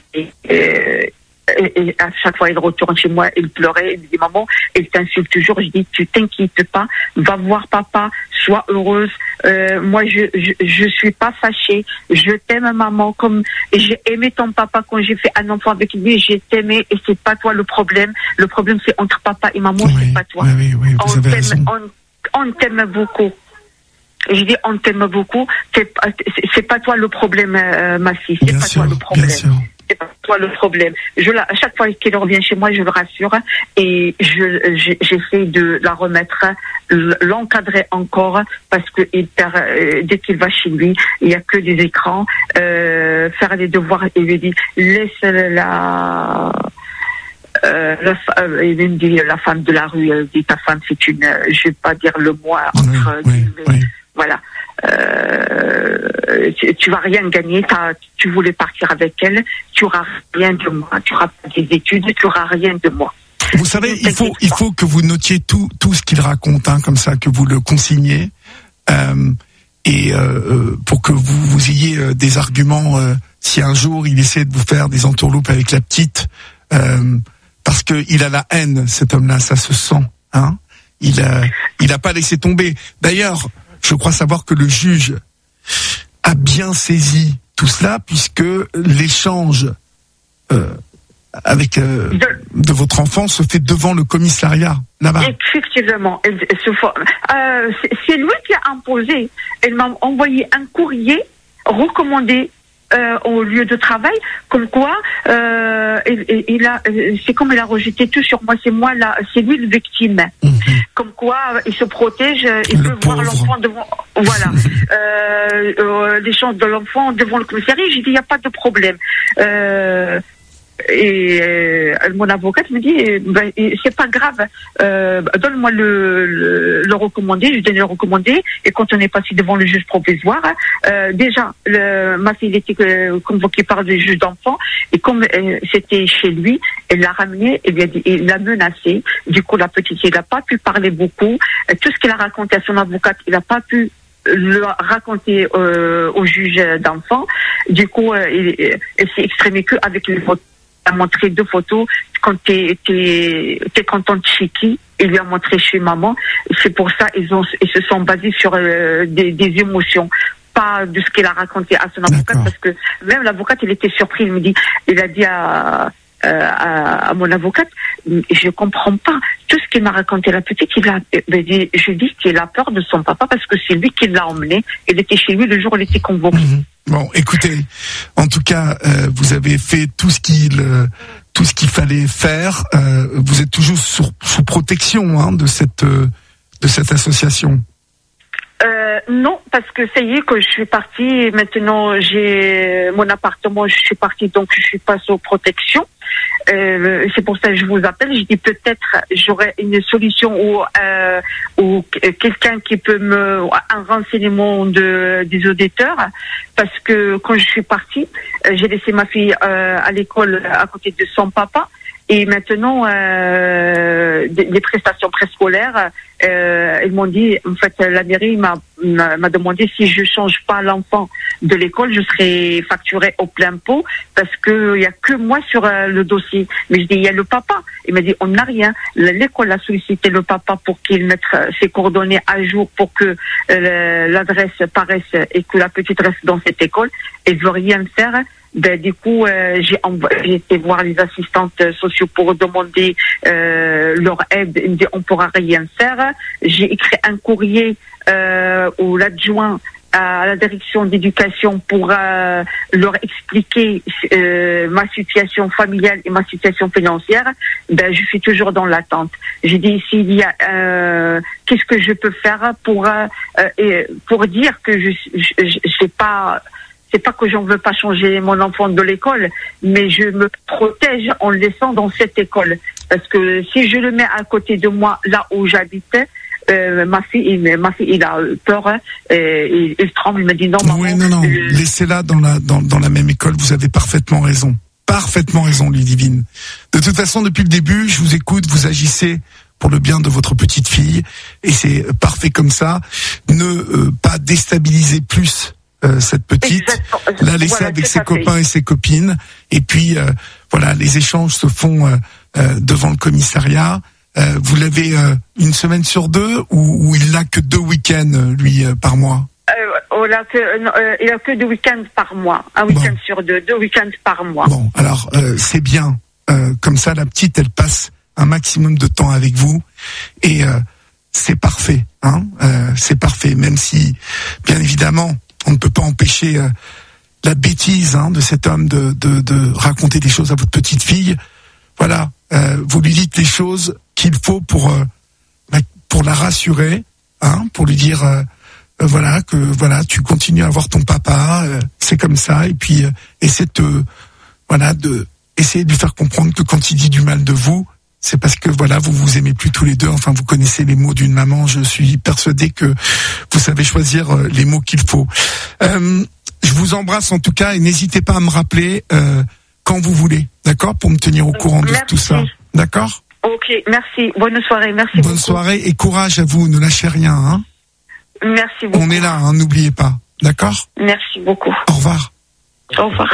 à chaque fois il retourne chez moi, il pleurait, il me dit maman, il t'insulte toujours. Je dis tu t'inquiètes pas, va voir papa, sois heureuse. Moi je suis pas fâchée, je t'aime maman, comme j'ai aimé ton papa quand j'ai fait un enfant avec lui, j'ai t'aimé et c'est pas toi le problème c'est entre papa et maman, c'est pas toi. Oui, vous avez raison. On t'aime beaucoup. Je dis on t'aime beaucoup, c'est pas toi le problème ma fille, c'est pas toi le problème. C'est pas toi le problème. À chaque fois qu'il revient chez moi, je le rassure et j'essaie de la remettre, l'encadrer encore parce que dès qu'il va chez lui, il n'y a que des écrans, faire les devoirs et lui dit laisse la il me dit la femme de la rue, elle dit ta femme c'est une, je vais pas dire le mot entre guillemets. Voilà. tu vas rien gagner. Tu voulais partir avec elle, tu auras rien de moi. Tu auras pas des études, tu auras rien de moi. Vous savez, il faut que vous notiez tout ce qu'il raconte, hein, comme ça, que vous le consigniez, pour que vous ayez des arguments si un jour il essaie de vous faire des entourloupes avec la petite, parce que il a la haine, cet homme-là, ça se sent, hein. Il a pas laissé tomber. D'ailleurs, je crois savoir que le juge a bien saisi tout cela, puisque l'échange avec de votre enfant se fait devant le commissariat là-bas. Effectivement, c'est lui qui a imposé. Elle m'a envoyé un courrier recommandé au lieu de travail, comme quoi c'est comme il a rejeté tout sur moi, c'est lui le victime. Comme quoi il se protège, il veut voir l'enfant devant, voilà, l'échange de l'enfant devant le commissariat. J'ai dit il n'y a pas de problème. Mon avocate me dit c'est pas grave, donne-moi le recommandé. Je donne le recommandé, et quand on est passé devant le juge provisoire, déjà ma fille était convoquée par le juge d'enfant, et comme c'était chez lui, elle l'a ramené, il l'a menacé. Du coup la petite, il n'a pas pu parler beaucoup. Tout ce qu'il a raconté à son avocate, il n'a pas pu le raconter au juge d'enfant. Du coup elle s'est exprimée que avec les photos. Il a montré 2 photos. Quand t'es contente chez qui? Il lui a montré chez maman. C'est pour ça ils se sont basés sur des émotions, pas de ce qu'il a raconté à son avocate. D'accord. Parce que même l'avocate, il était surpris. Il a dit à mon avocate, je comprends pas tout ce qu'il m'a raconté la petite. Je dis qu'il a peur de son papa parce que c'est lui qui l'a emmené. Il était chez lui le jour où il était convoqué. Bon, écoutez, en tout cas, vous avez fait tout ce qu'il fallait faire. Vous êtes toujours sous protection, hein, de cette association. Non, parce que ça y est, que je suis partie. Maintenant, j'ai mon appartement. Je suis partie, donc je suis pas sous protection. C'est pour ça que je vous appelle. Je dis peut-être j'aurai une solution ou quelqu'un qui peut un renseignement des auditeurs, parce que quand je suis partie, j'ai laissé ma fille à l'école à côté de son papa. Et maintenant, des prestations préscolaires, ils m'ont dit, en fait, la mairie m'a demandé si je change pas l'enfant de l'école, je serai facturée au plein pot, parce que il y a que moi sur le dossier. Mais je dis, il y a le papa. Il m'a dit, on n'a rien. L'école a sollicité le papa pour qu'il mette ses coordonnées à jour pour que l'adresse paraisse et que la petite reste dans cette école. Et je veux rien faire. Du coup, j'ai été voir les assistantes sociaux pour demander leur aide. Ils me disent, on pourra rien faire. J'ai écrit un courrier au l'adjoint à la direction d'éducation pour leur expliquer ma situation familiale et ma situation financière. Je suis toujours dans l'attente. J'ai dit, s'il y a qu'est-ce que je peux faire pour dire que je sais pas. C'est pas que j'en veux pas changer mon enfant de l'école, mais je me protège en le laissant dans cette école. Parce que si je le mets à côté de moi, là où j'habitais, ma fille, il a peur, il tremble, il me dit non, maman. Oui, non, laissez-la dans la même école, vous avez parfaitement raison. Parfaitement raison, Ludivine. De toute façon, depuis le début, je vous écoute, vous agissez pour le bien de votre petite fille, et c'est parfait comme ça. Ne pas déstabiliser plus cette petite. Exactement. La laisser avec ses copains et ses copines, et puis voilà, les échanges se font devant le commissariat. Vous l'avez une semaine sur 2 ou il n'a que 2 week-ends lui par mois? Il a que 2 week-ends par mois, un week-end sur 2 week-ends par mois. Bon, alors c'est bien, comme ça la petite elle passe un maximum de temps avec vous, et c'est parfait, hein, c'est parfait, même si bien évidemment on ne peut pas empêcher la bêtise, hein, de cet homme de raconter des choses à votre petite fille. Voilà, vous lui dites les choses qu'il faut pour la rassurer, hein, pour lui dire voilà que voilà, tu continues à voir ton papa, c'est comme ça, et puis essayer de lui faire comprendre que quand il dit du mal de vous, c'est parce que voilà, vous vous aimez plus tous les deux. Enfin, vous connaissez les mots d'une maman. Je suis persuadé que vous savez choisir les mots qu'il faut. Je vous embrasse en tout cas et n'hésitez pas à me rappeler quand vous voulez, d'accord, pour me tenir au courant de tout ça, d'accord ? Ok, merci. Bonne soirée, merci beaucoup. Bonne soirée et courage à vous. Ne lâchez rien, hein. Merci beaucoup. On est là, hein, n'oubliez pas, d'accord ? Merci beaucoup. Au revoir. Au revoir.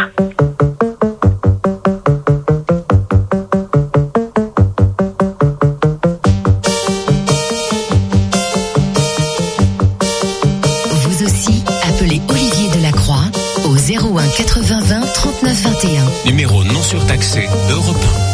Vous aussi, appelez Olivier Delacroix au 01 80 20 39 21. Numéro non surtaxé d'Europe 1.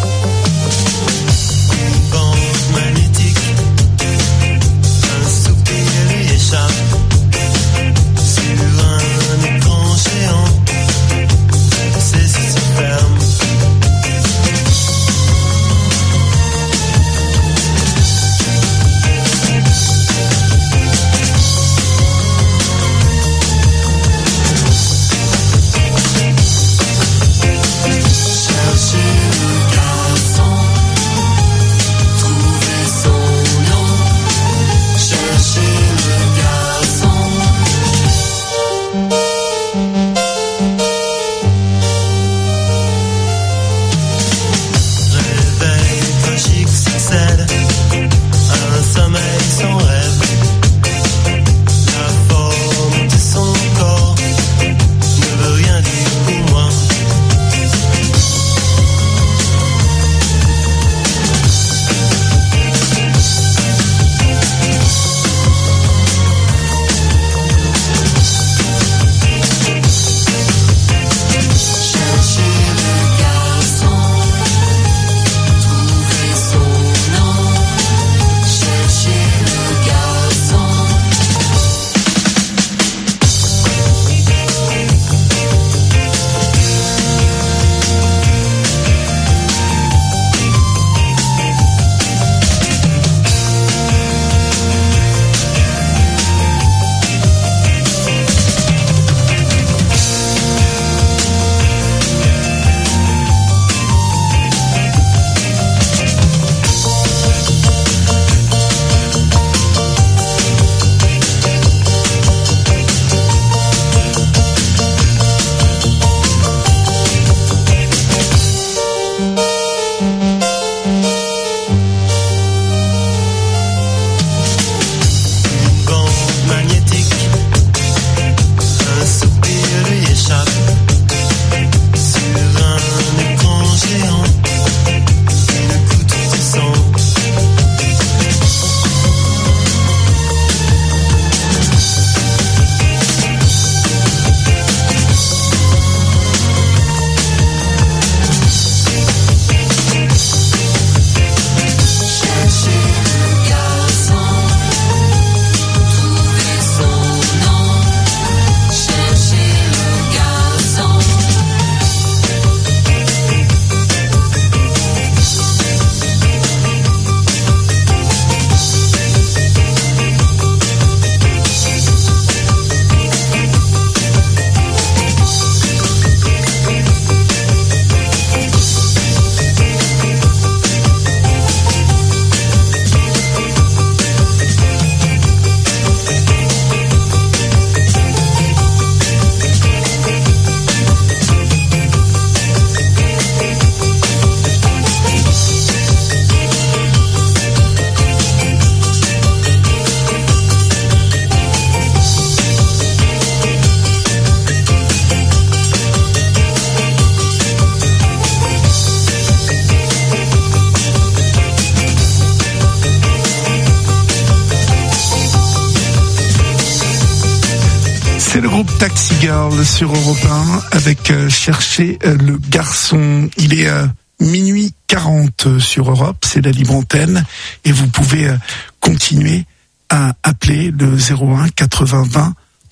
C'est le groupe Taxi Girl sur Europe 1 avec Chercher le garçon. Il est minuit 40 sur Europe, c'est la libre antenne et vous pouvez continuer à appeler le 01 80 20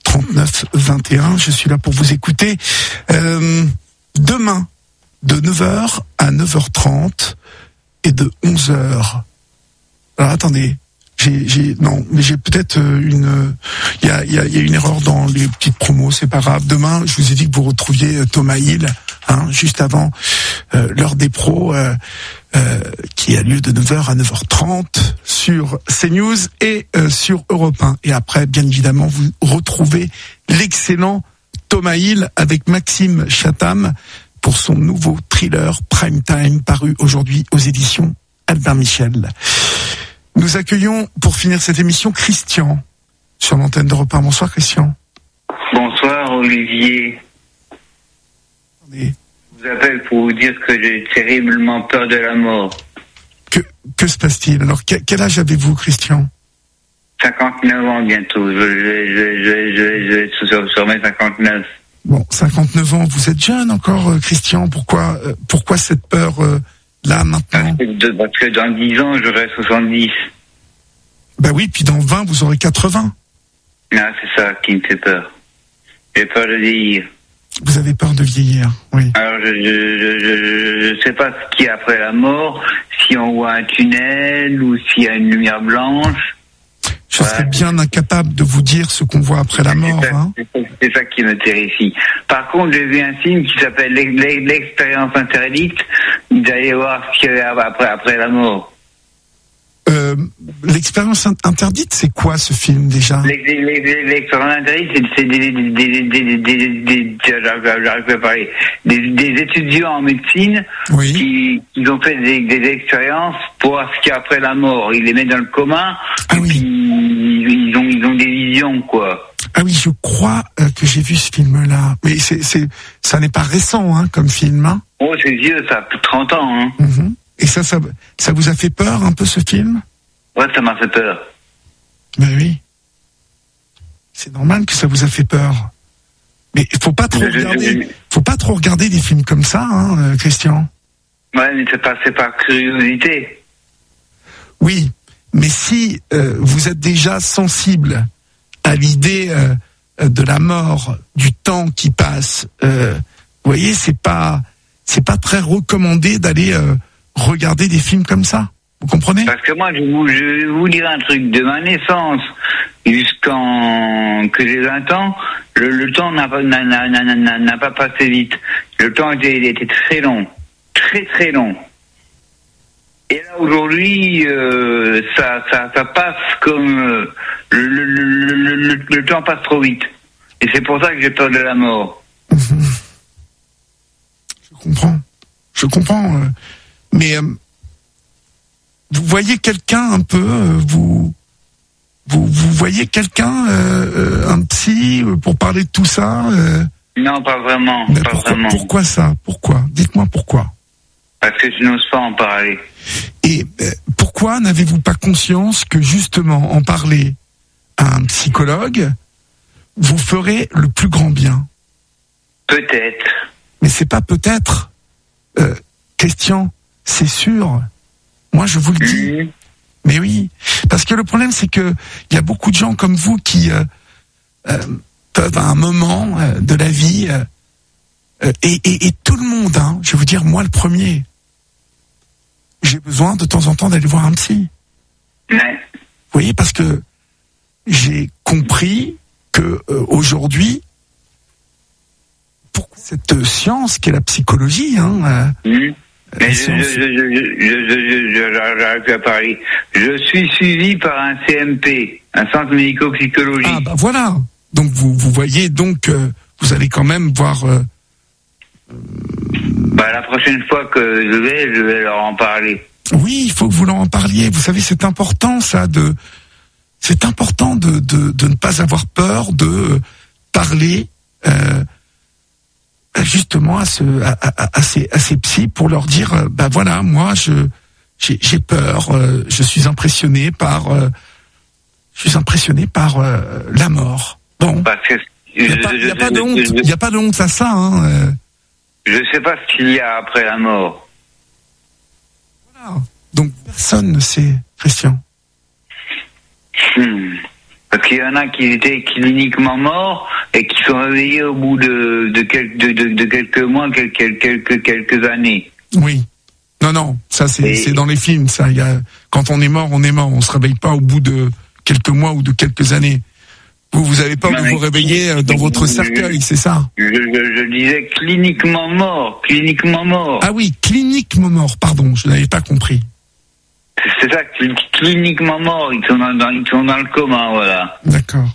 39 21. Je suis là pour vous écouter. Demain, de 9h à 9h30 et de 11h. Alors attendez. J'ai peut-être une, il y a une erreur dans les petites promos, c'est pas grave. Demain, je vous ai dit que vous retrouviez Thomas Hill juste avant l'heure des pros, qui a lieu de 9h à 9h30 sur CNews et sur Europe 1. Et après, bien évidemment, vous retrouvez l'excellent Thomas Hill avec Maxime Chatham pour son nouveau thriller Prime Time, paru aujourd'hui aux éditions Albert Michel. Nous accueillons, pour finir cette émission, Christian, sur l'antenne d'Europe 1. Bonsoir, Christian. Bonsoir, Olivier. Attendez. Je vous appelle pour vous dire que j'ai terriblement peur de la mort. Que se passe-t-il? Alors, quel âge avez-vous, Christian? 59 ans bientôt. Je vais sur mes 59. Bon, 59 ans, vous êtes jeune encore, Christian. Pourquoi cette peur là, maintenant? Parce que dans 10 ans, j'aurai 70. Bah oui, puis dans 20, vous aurez 80. Ah, c'est ça qui me fait peur. J'ai peur de vieillir. Vous avez peur de vieillir, oui. Alors, je sais pas ce qu'il y a après la mort, si on voit un tunnel ou s'il y a une lumière blanche. Je serais bien incapable de vous dire ce qu'on voit après la mort. C'est ça qui me terrifie. Par contre, j'ai vu un film qui s'appelle L'expérience interdite, d'aller voir ce qu'il y avait après la mort. L'expérience interdite, c'est quoi ce film déjà? L'expérience interdite, c'est j'arrive pas à parler. Des étudiants en médecine, oui, qui ont fait des expériences pour voir ce qu'il y a après la mort. Ils les mettent dans le commun, ah, et oui, puis ils ont des visions, quoi. Ah oui, je crois que j'ai vu ce film-là. Mais ça n'est pas récent, comme film, hein. Oh, c'est vieux, ça a plus de 30 ans, hein. Mm-hmm. Et ça vous a fait peur un peu, ce film? Ouais, ça m'a fait peur. Ben oui. C'est normal que ça vous a fait peur. Mais il faut pas trop regarder des films comme ça, Christian. Ouais, mais c'est pas curiosité. Oui, mais si vous êtes déjà sensible à l'idée de la mort, du temps qui passe, vous voyez, c'est pas très recommandé d'aller regarder des films comme ça. Vous comprenez? Parce que moi, je vais vous dire un truc. De ma naissance jusqu'en que j'ai 20 ans, le temps n'a pas passé vite. Le temps était très long. Très, très long. Et là, aujourd'hui, ça passe comme... le temps passe trop vite. Et c'est pour ça que j'ai peur de la mort. Je comprends. Mais vous voyez quelqu'un un peu, vous voyez quelqu'un, un psy, pour parler de tout ça Non, pas vraiment. Pourquoi ça? Pourquoi? Dites-moi pourquoi. Parce que je n'ose pas en parler. Et pourquoi n'avez-vous pas conscience que justement en parler à un psychologue vous ferez le plus grand bien? Peut-être. Mais c'est pas peut-être. Christian, c'est sûr. Moi, je vous le dis. Mais oui. Parce que le problème, c'est que il y a beaucoup de gens comme vous qui peuvent, à un moment de la vie, et tout le monde, je vais vous dire, moi le premier, j'ai besoin de temps en temps d'aller voir un psy. Ouais. Vous voyez, parce que j'ai compris que aujourd'hui, pour cette science qu'est la psychologie, mais j'arrive plus à parler. Je suis suivi par un CMP, un centre médico-psychologique. Ah bah voilà. Donc vous voyez, donc vous allez quand même voir. La prochaine fois que je vais leur en parler. Oui, il faut que vous leur en parliez. Vous savez, c'est important ça c'est important de ne pas avoir peur de parler justement à ces psys pour leur dire voilà, moi j'ai peur, je suis impressionné par la mort. Bon, il n'y a pas de honte, il n'y a pas de honte à ça. Je sais pas ce qu'il y a après la mort. Voilà. Donc personne ne sait, Christian. Parce qu'il y en a qui étaient cliniquement morts et qui sont réveillés au bout de quelques mois, quelques années. Oui. Non, ça c'est dans les films. Ça, quand on est mort, on est mort. On se réveille pas au bout de quelques mois ou de quelques années. Vous avez peur de vous réveiller dans votre cercueil, c'est ça? Je disais cliniquement mort. Ah oui, cliniquement mort, pardon, je n'avais pas compris. C'est ça, cliniquement mort, ils sont dans le coma, voilà. D'accord.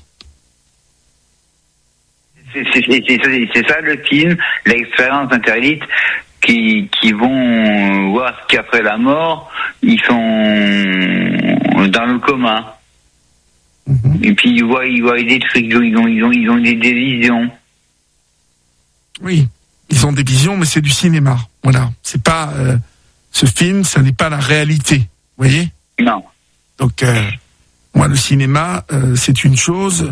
C'est ça le film, l'expérience interdite, qui vont voir ce qu'après la mort, ils sont dans le coma. Et puis ils voient des trucs, ils ont des visions. Oui, ils ont des visions, mais c'est du cinéma. Voilà, c'est pas ce film, ça n'est pas la réalité. Vous voyez? Non. Donc moi, le cinéma, c'est une chose.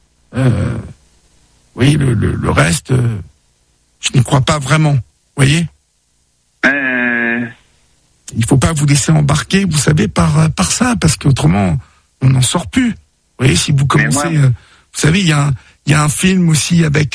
Oui, le reste, je n'y crois pas vraiment. Vous voyez? Il faut pas vous laisser embarquer, vous savez, par ça, parce qu'autrement, on n'en sort plus. Vous voyez, si vous commencez, vous savez, il y a un film aussi avec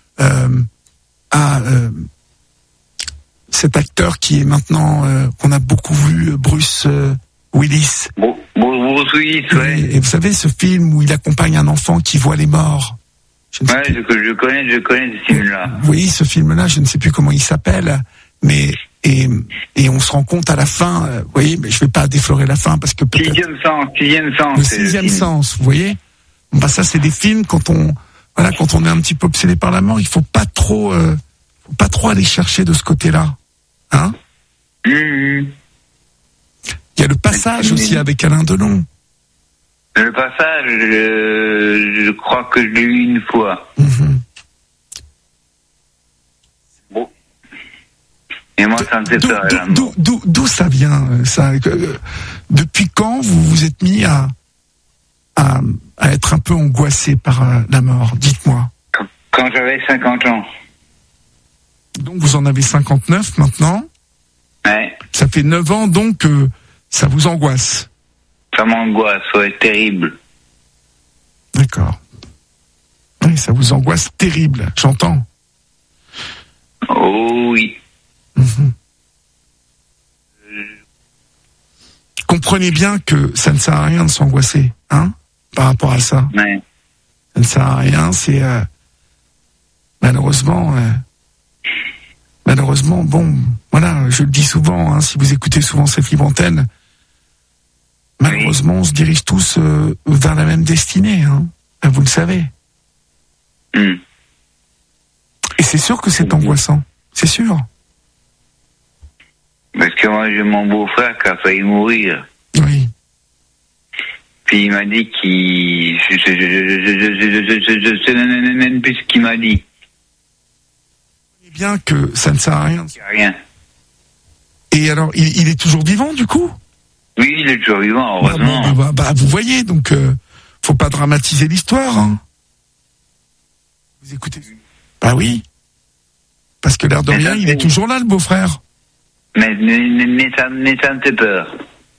cet acteur qui est maintenant qu'on a beaucoup vu, Bruce Willis. Bruce Willis, ouais. Et vous savez, ce film où il accompagne un enfant qui voit les morts. Je connais ce film-là. Oui, ce film-là, je ne sais plus comment il s'appelle, mais et on se rend compte à la fin, vous voyez, mais je vais pas déflorer la fin parce que peut-être... Sixième sens. Le sixième sens, vous voyez. Bah ça, c'est des films quand on est un petit peu obsédé par la mort, il faut pas trop aller chercher de ce côté-là, hein. Il y a le passage aussi avec Alain Delon. Le passage, je crois que je l'ai eu une fois. Bon. Et moi, ça me fait peur. D'où ça vient, ça? Depuis quand vous vous êtes mis à être un peu angoissé par la mort? Dites-moi. Quand j'avais 50 ans. Donc vous en avez 59 maintenant? Ouais. Ça fait 9 ans donc que ça vous angoisse? Ça m'angoisse, ouais, terrible. D'accord. Oui, ça vous angoisse terrible, j'entends. Oh oui. Comprenez bien que ça ne sert à rien de s'angoisser, hein, par rapport à ça. Ouais. Ça ne sert à rien, c'est malheureusement, bon, voilà, je le dis souvent, hein, si vous écoutez souvent cette libre antenne, malheureusement, on se dirige tous vers la même destinée, hein, vous le savez. Et c'est sûr que c'est angoissant, c'est sûr. Parce que moi, j'ai mon beau-frère qui a failli mourir. Oui. Puis il m'a dit qu'il... Je sais même plus ce qu'il m'a dit. C'est bien que ça ne sert à rien. Rien. Et alors, il est toujours vivant, du coup? Oui, il est toujours vivant, heureusement. Vous voyez, donc, faut pas dramatiser l'histoire, hein. Vous écoutez? Bah oui. Parce que l'air de rien, il est toujours là, le beau-frère. Mais ça me fait peur.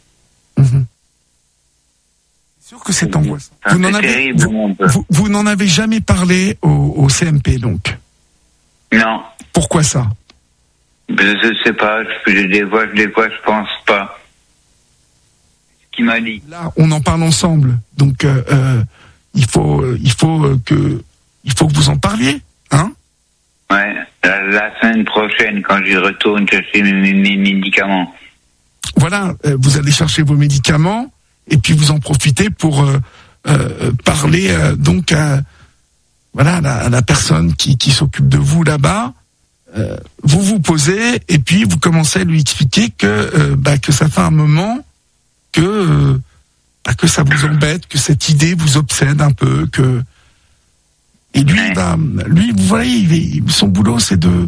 C'est sûr que c'est angoissant. Vous n'en avez jamais parlé au CMP, donc? Non. Pourquoi ça? Je sais pas, des fois je pense pas. Ce qu'il m'a dit. Là, on en parle ensemble, donc il faut que vous en parliez, hein? Ouais, la semaine prochaine, quand j'y retourne chercher mes médicaments. Voilà, vous allez chercher vos médicaments, et puis vous en profitez pour parler donc à la personne qui s'occupe de vous là-bas. Vous vous posez, et puis vous commencez à lui expliquer que ça fait un moment que ça vous embête, que cette idée vous obsède un peu, que... Et lui, vous voyez, son boulot, c'est de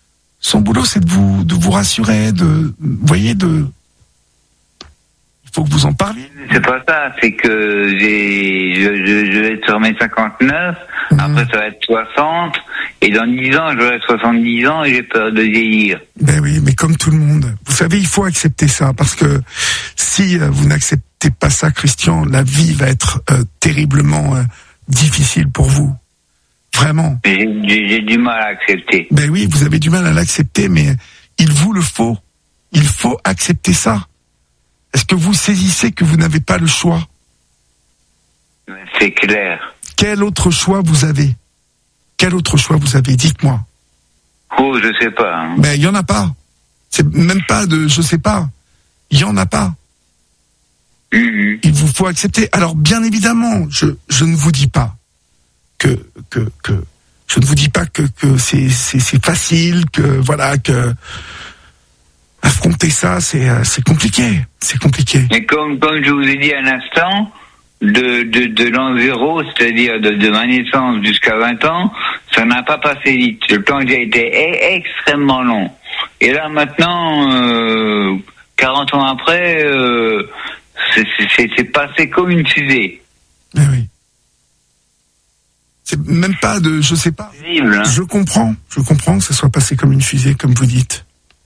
vous rassurer, vous voyez, il faut que vous en parliez. C'est pas ça, c'est que je vais être sur mes 59, après ça va être 60, et dans 10 ans, j'aurai 70 ans et j'ai peur de vieillir. Ben oui, mais comme tout le monde. Vous savez, il faut accepter ça, parce que si vous n'acceptez pas ça, Christian, la vie va être terriblement difficile pour vous. Vraiment. J'ai du mal à accepter. Ben oui, vous avez du mal à l'accepter, mais il vous le faut. Il faut accepter ça. Est-ce que vous saisissez que vous n'avez pas le choix? C'est clair. Quel autre choix vous avez? Quel autre choix vous avez? Dites-moi. Oh, je sais pas. Hein. Mais il y en a pas. C'est même pas de je sais pas. Il y en a pas. Il vous faut accepter. Alors bien évidemment, je ne vous dis pas que je ne vous dis pas que c'est facile, que voilà, que affronter ça c'est compliqué, c'est compliqué. Mais comme je vous ai dit à l'instant, de l'an 0, c'est-à-dire de ma naissance jusqu'à 20 ans, ça n'a pas passé vite. Le temps a été extrêmement long. Et là maintenant, 40 ans après, c'est passé comme une fusée. Eh oui. C'est même pas de, je sais pas. Terrible, hein. Je comprends que ça soit passé comme une fusée, comme vous dites.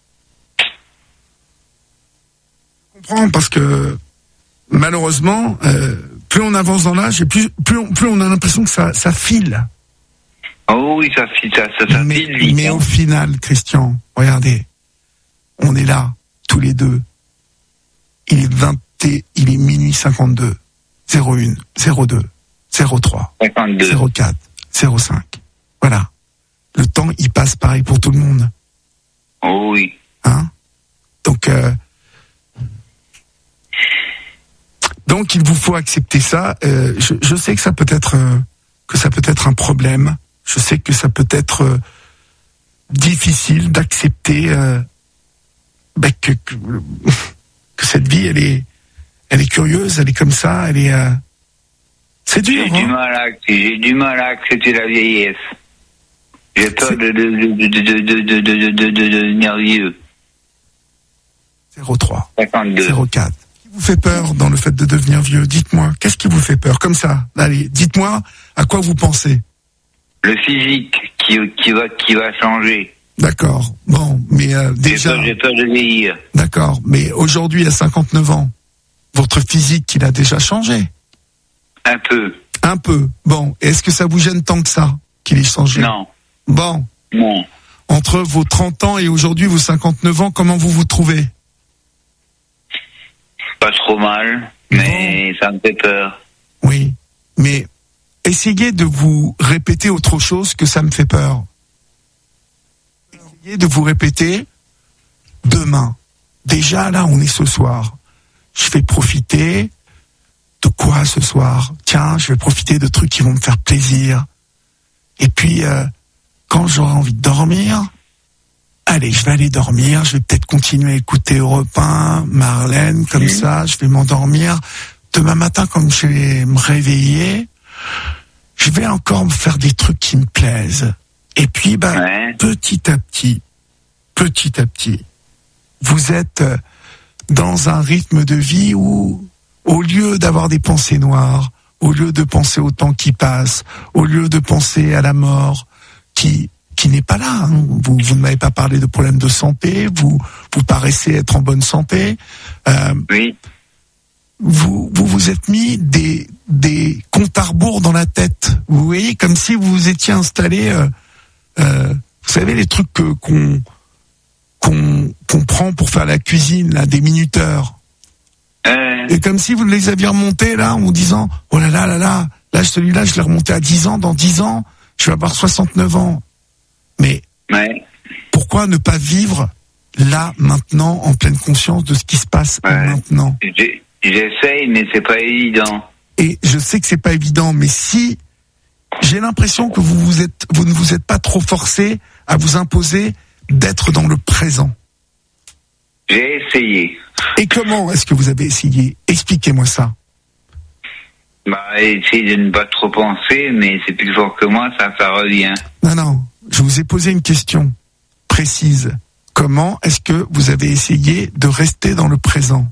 Je comprends parce que malheureusement, plus on avance dans l'âge et plus on a l'impression que ça file. Oh oui, ça file vite. Mais au final, Christian, regardez, on est là, tous les deux. Il est minuit 52, 01, 02, 03, 52. 04, 05. Voilà. Le temps, il passe pareil pour tout le monde. Oh oui. Hein? Donc, il vous faut accepter ça. Je sais que ça peut être un problème. Je sais que ça peut être difficile d'accepter que cette vie, elle est curieuse, elle est comme ça, elle est. C'est dur. J'ai du mal à accepter la vieillesse. J'ai peur de devenir vieux. 03. 52. 04. Qu'est-ce qui vous fait peur dans le fait de devenir vieux? Dites-moi, qu'est-ce qui vous fait peur? Comme ça, allez, dites-moi à quoi vous pensez. Le physique qui va changer. D'accord. Bon, mais déjà. J'ai peur de vieillir. D'accord, mais aujourd'hui, à 59 ans, votre physique, il a déjà changé? Un peu. Un peu. Bon, est-ce que ça vous gêne tant que ça qu'il ait changé? Non. Bon. Non. Entre vos 30 ans et aujourd'hui vos 59 ans, comment vous vous trouvez? Pas trop mal, mais ça me fait peur. Oui, mais essayez de vous répéter autre chose que ça me fait peur. Essayez de vous répéter demain. Déjà là, on est ce soir. Je vais profiter de quoi ce soir? Tiens, je vais profiter de trucs qui vont me faire plaisir. Et puis, quand j'aurai envie de dormir, allez, je vais aller dormir, je vais peut-être continuer à écouter Europe 1, Marlène, comme ça, je vais m'endormir. Demain matin, comme je vais me réveiller, je vais encore me faire des trucs qui me plaisent. Et puis, petit à petit, vous êtes dans un rythme de vie où, au lieu d'avoir des pensées noires, au lieu de penser au temps qui passe, au lieu de penser à la mort, qui n'est pas là. Hein. Vous ne m'avez pas parlé de problèmes de santé. Vous paraissez être en bonne santé. Oui. Vous êtes mis des comptes à rebours dans la tête. Vous voyez, comme si vous vous étiez installé. Vous savez les trucs qu'on prend pour faire la cuisine, là, des minuteurs. Et comme si vous les aviez remontés là, en vous disant oh là là, celui-là je l'ai remonté à 10 ans. Dans 10 ans, je vais avoir 69 ans. Mais pourquoi ne pas vivre là, maintenant, en pleine conscience de ce qui se passe maintenant? J'essaye, mais c'est pas évident. Et je sais que c'est pas évident, mais si j'ai l'impression que vous ne vous êtes pas trop forcé à vous imposer d'être dans le présent. J'ai essayé. Et comment est-ce que vous avez essayé? Expliquez-moi ça. Essayer de ne pas trop penser, mais c'est plus fort que moi, ça revient. Non, je vous ai posé une question précise. Comment est-ce que vous avez essayé de rester dans le présent?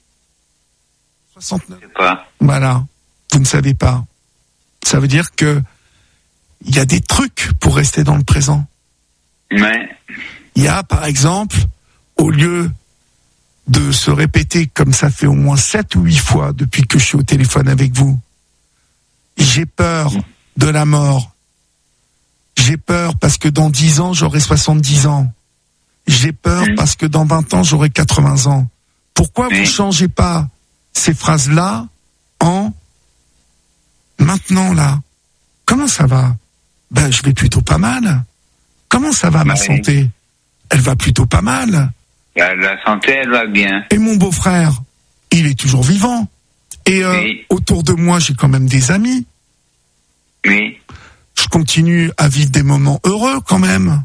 69. Je sais pas. Voilà, vous ne savez pas. Ça veut dire que il y a des trucs pour rester dans le présent. Ouais. Il y a, par exemple, au lieu de se répéter comme ça fait au moins 7 ou 8 fois depuis que je suis au téléphone avec vous, j'ai peur de la mort. J'ai peur parce que dans 10 ans, j'aurai 70 ans. J'ai peur parce que dans 20 ans, j'aurai 80 ans. Pourquoi vous changez pas ces phrases-là en maintenant là? comment ça va? Ben, je vais plutôt pas mal. Comment ça va, ma santé? Elle va plutôt pas mal. La santé, elle va bien. Et mon beau-frère, il est toujours vivant. Et Oui. autour de moi, j'ai quand même des amis. Oui. Je continue à vivre des moments heureux quand même.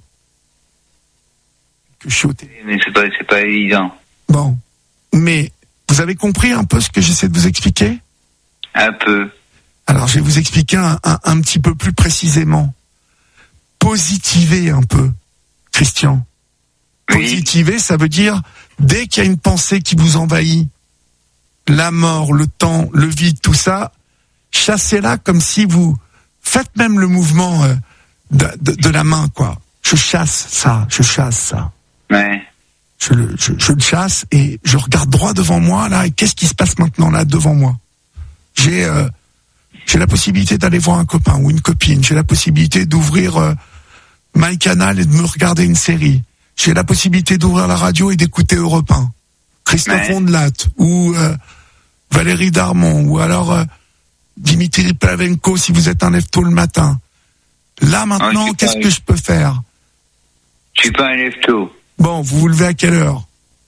Que je suis au téléphone. Mais c'est pas évident. Bon. Mais vous avez compris un peu ce que j'essaie de vous expliquer? Un peu. Alors, je vais vous expliquer un petit peu plus précisément. Positivez un peu, Christian. Oui. Positiver, ça veut dire, dès qu'il y a une pensée qui vous envahit, la mort, le temps, le vide, tout ça, chassez-la comme si vous faites même le mouvement de la main, quoi. Je chasse ça. Ouais. Je le chasse et je regarde droit devant moi, là, et qu'est-ce qui se passe maintenant, là, devant moi? J'ai la possibilité d'aller voir un copain ou une copine, j'ai la possibilité d'ouvrir MyCanal et de me regarder une série. J'ai la possibilité d'ouvrir la radio et d'écouter Europe 1. Christophe Ondelat, ou Valérie Darmon, ou alors Dimitri Plavenko si vous êtes un lève-tôt le matin. Là maintenant, qu'est-ce que je peux faire? Je suis pas un lève-tôt. Bon, vous vous levez à quelle heure?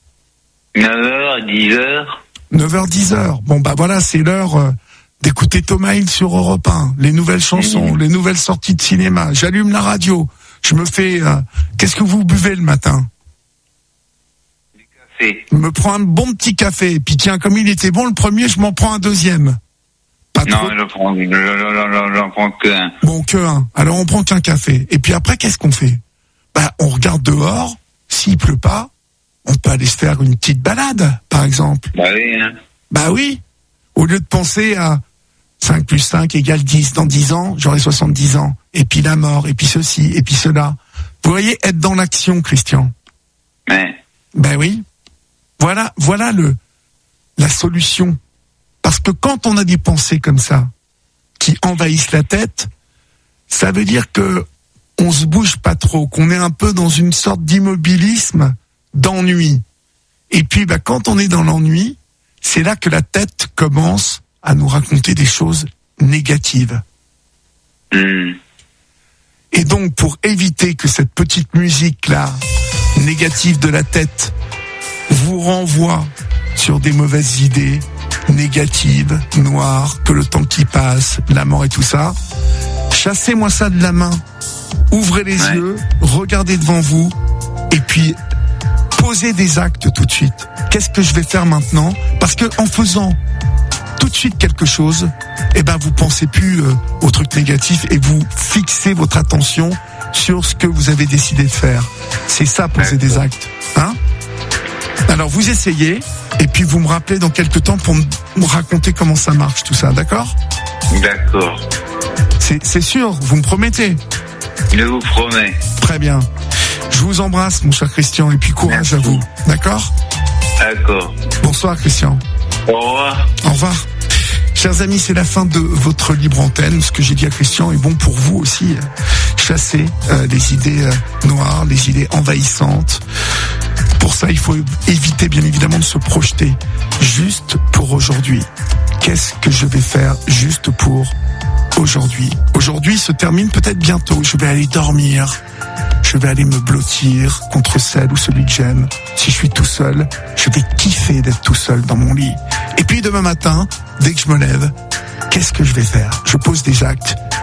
9h, 10h. 9h, 10h. Bon, bah voilà, c'est l'heure d'écouter Thomas Hill sur Europe 1, les nouvelles chansons, les nouvelles sorties de cinéma. J'allume la radio, je me fais... qu'est-ce que vous buvez le matin? Du café. Je me prends un bon petit café, et puis tiens, comme il était bon le premier, je m'en prends un deuxième. Pas trop. Non, j'en prends qu'un. Bon, que un. Alors on prend qu'un café. Et puis après, qu'est-ce qu'on fait? Bah, on regarde dehors, s'il pleut pas, on peut aller se faire une petite balade, par exemple. Bah oui, hein. Bah oui. Au lieu de penser à 5 plus 5 égale 10, dans 10 ans, j'aurai 70 ans. Et puis la mort, et puis ceci, et puis cela. Vous voyez, être dans l'action, Christian. Ouais. Ben oui. Voilà la solution. Parce que quand on a des pensées comme ça, qui envahissent la tête, ça veut dire que on se bouge pas trop, qu'on est un peu dans une sorte d'immobilisme, d'ennui. Et puis, quand on est dans l'ennui, c'est là que la tête commence à nous raconter des choses négatives. Et donc, pour éviter que cette petite musique-là, négative de la tête, vous renvoie sur des mauvaises idées, négatives, noires, que le temps qui passe, la mort et tout ça, chassez-moi ça de la main. Ouvrez les yeux, regardez devant vous, et puis posez des actes tout de suite. Qu'est-ce que je vais faire maintenant? Parce que en faisant tout de suite quelque chose, vous pensez plus aux trucs négatifs et vous fixez votre attention sur ce que vous avez décidé de faire. C'est ça, poser des actes. Hein? Alors vous essayez, et puis vous me rappelez dans quelques temps pour me raconter comment ça marche tout ça, d'accord? D'accord. C'est sûr, vous me promettez? Je vous promets. Très bien. Je vous embrasse, mon cher Christian, et puis courage à vous. D'accord? D'accord. Bonsoir, Christian. Au revoir. Au revoir. Chers amis, c'est la fin de votre libre antenne. Ce que j'ai dit à Christian est bon pour vous aussi. Chasser les idées noires, les idées envahissantes. Pour ça, il faut éviter, bien évidemment, de se projeter. Juste pour aujourd'hui. Qu'est-ce que je vais faire juste pour aujourd'hui? Aujourd'hui se termine peut-être bientôt. Je vais aller dormir. Je vais aller me blottir contre celle ou celui que j'aime. Si je suis tout seul, je vais kiffer d'être tout seul dans mon lit. Et puis demain matin, dès que je me lève, qu'est-ce que je vais faire? Je pose des actes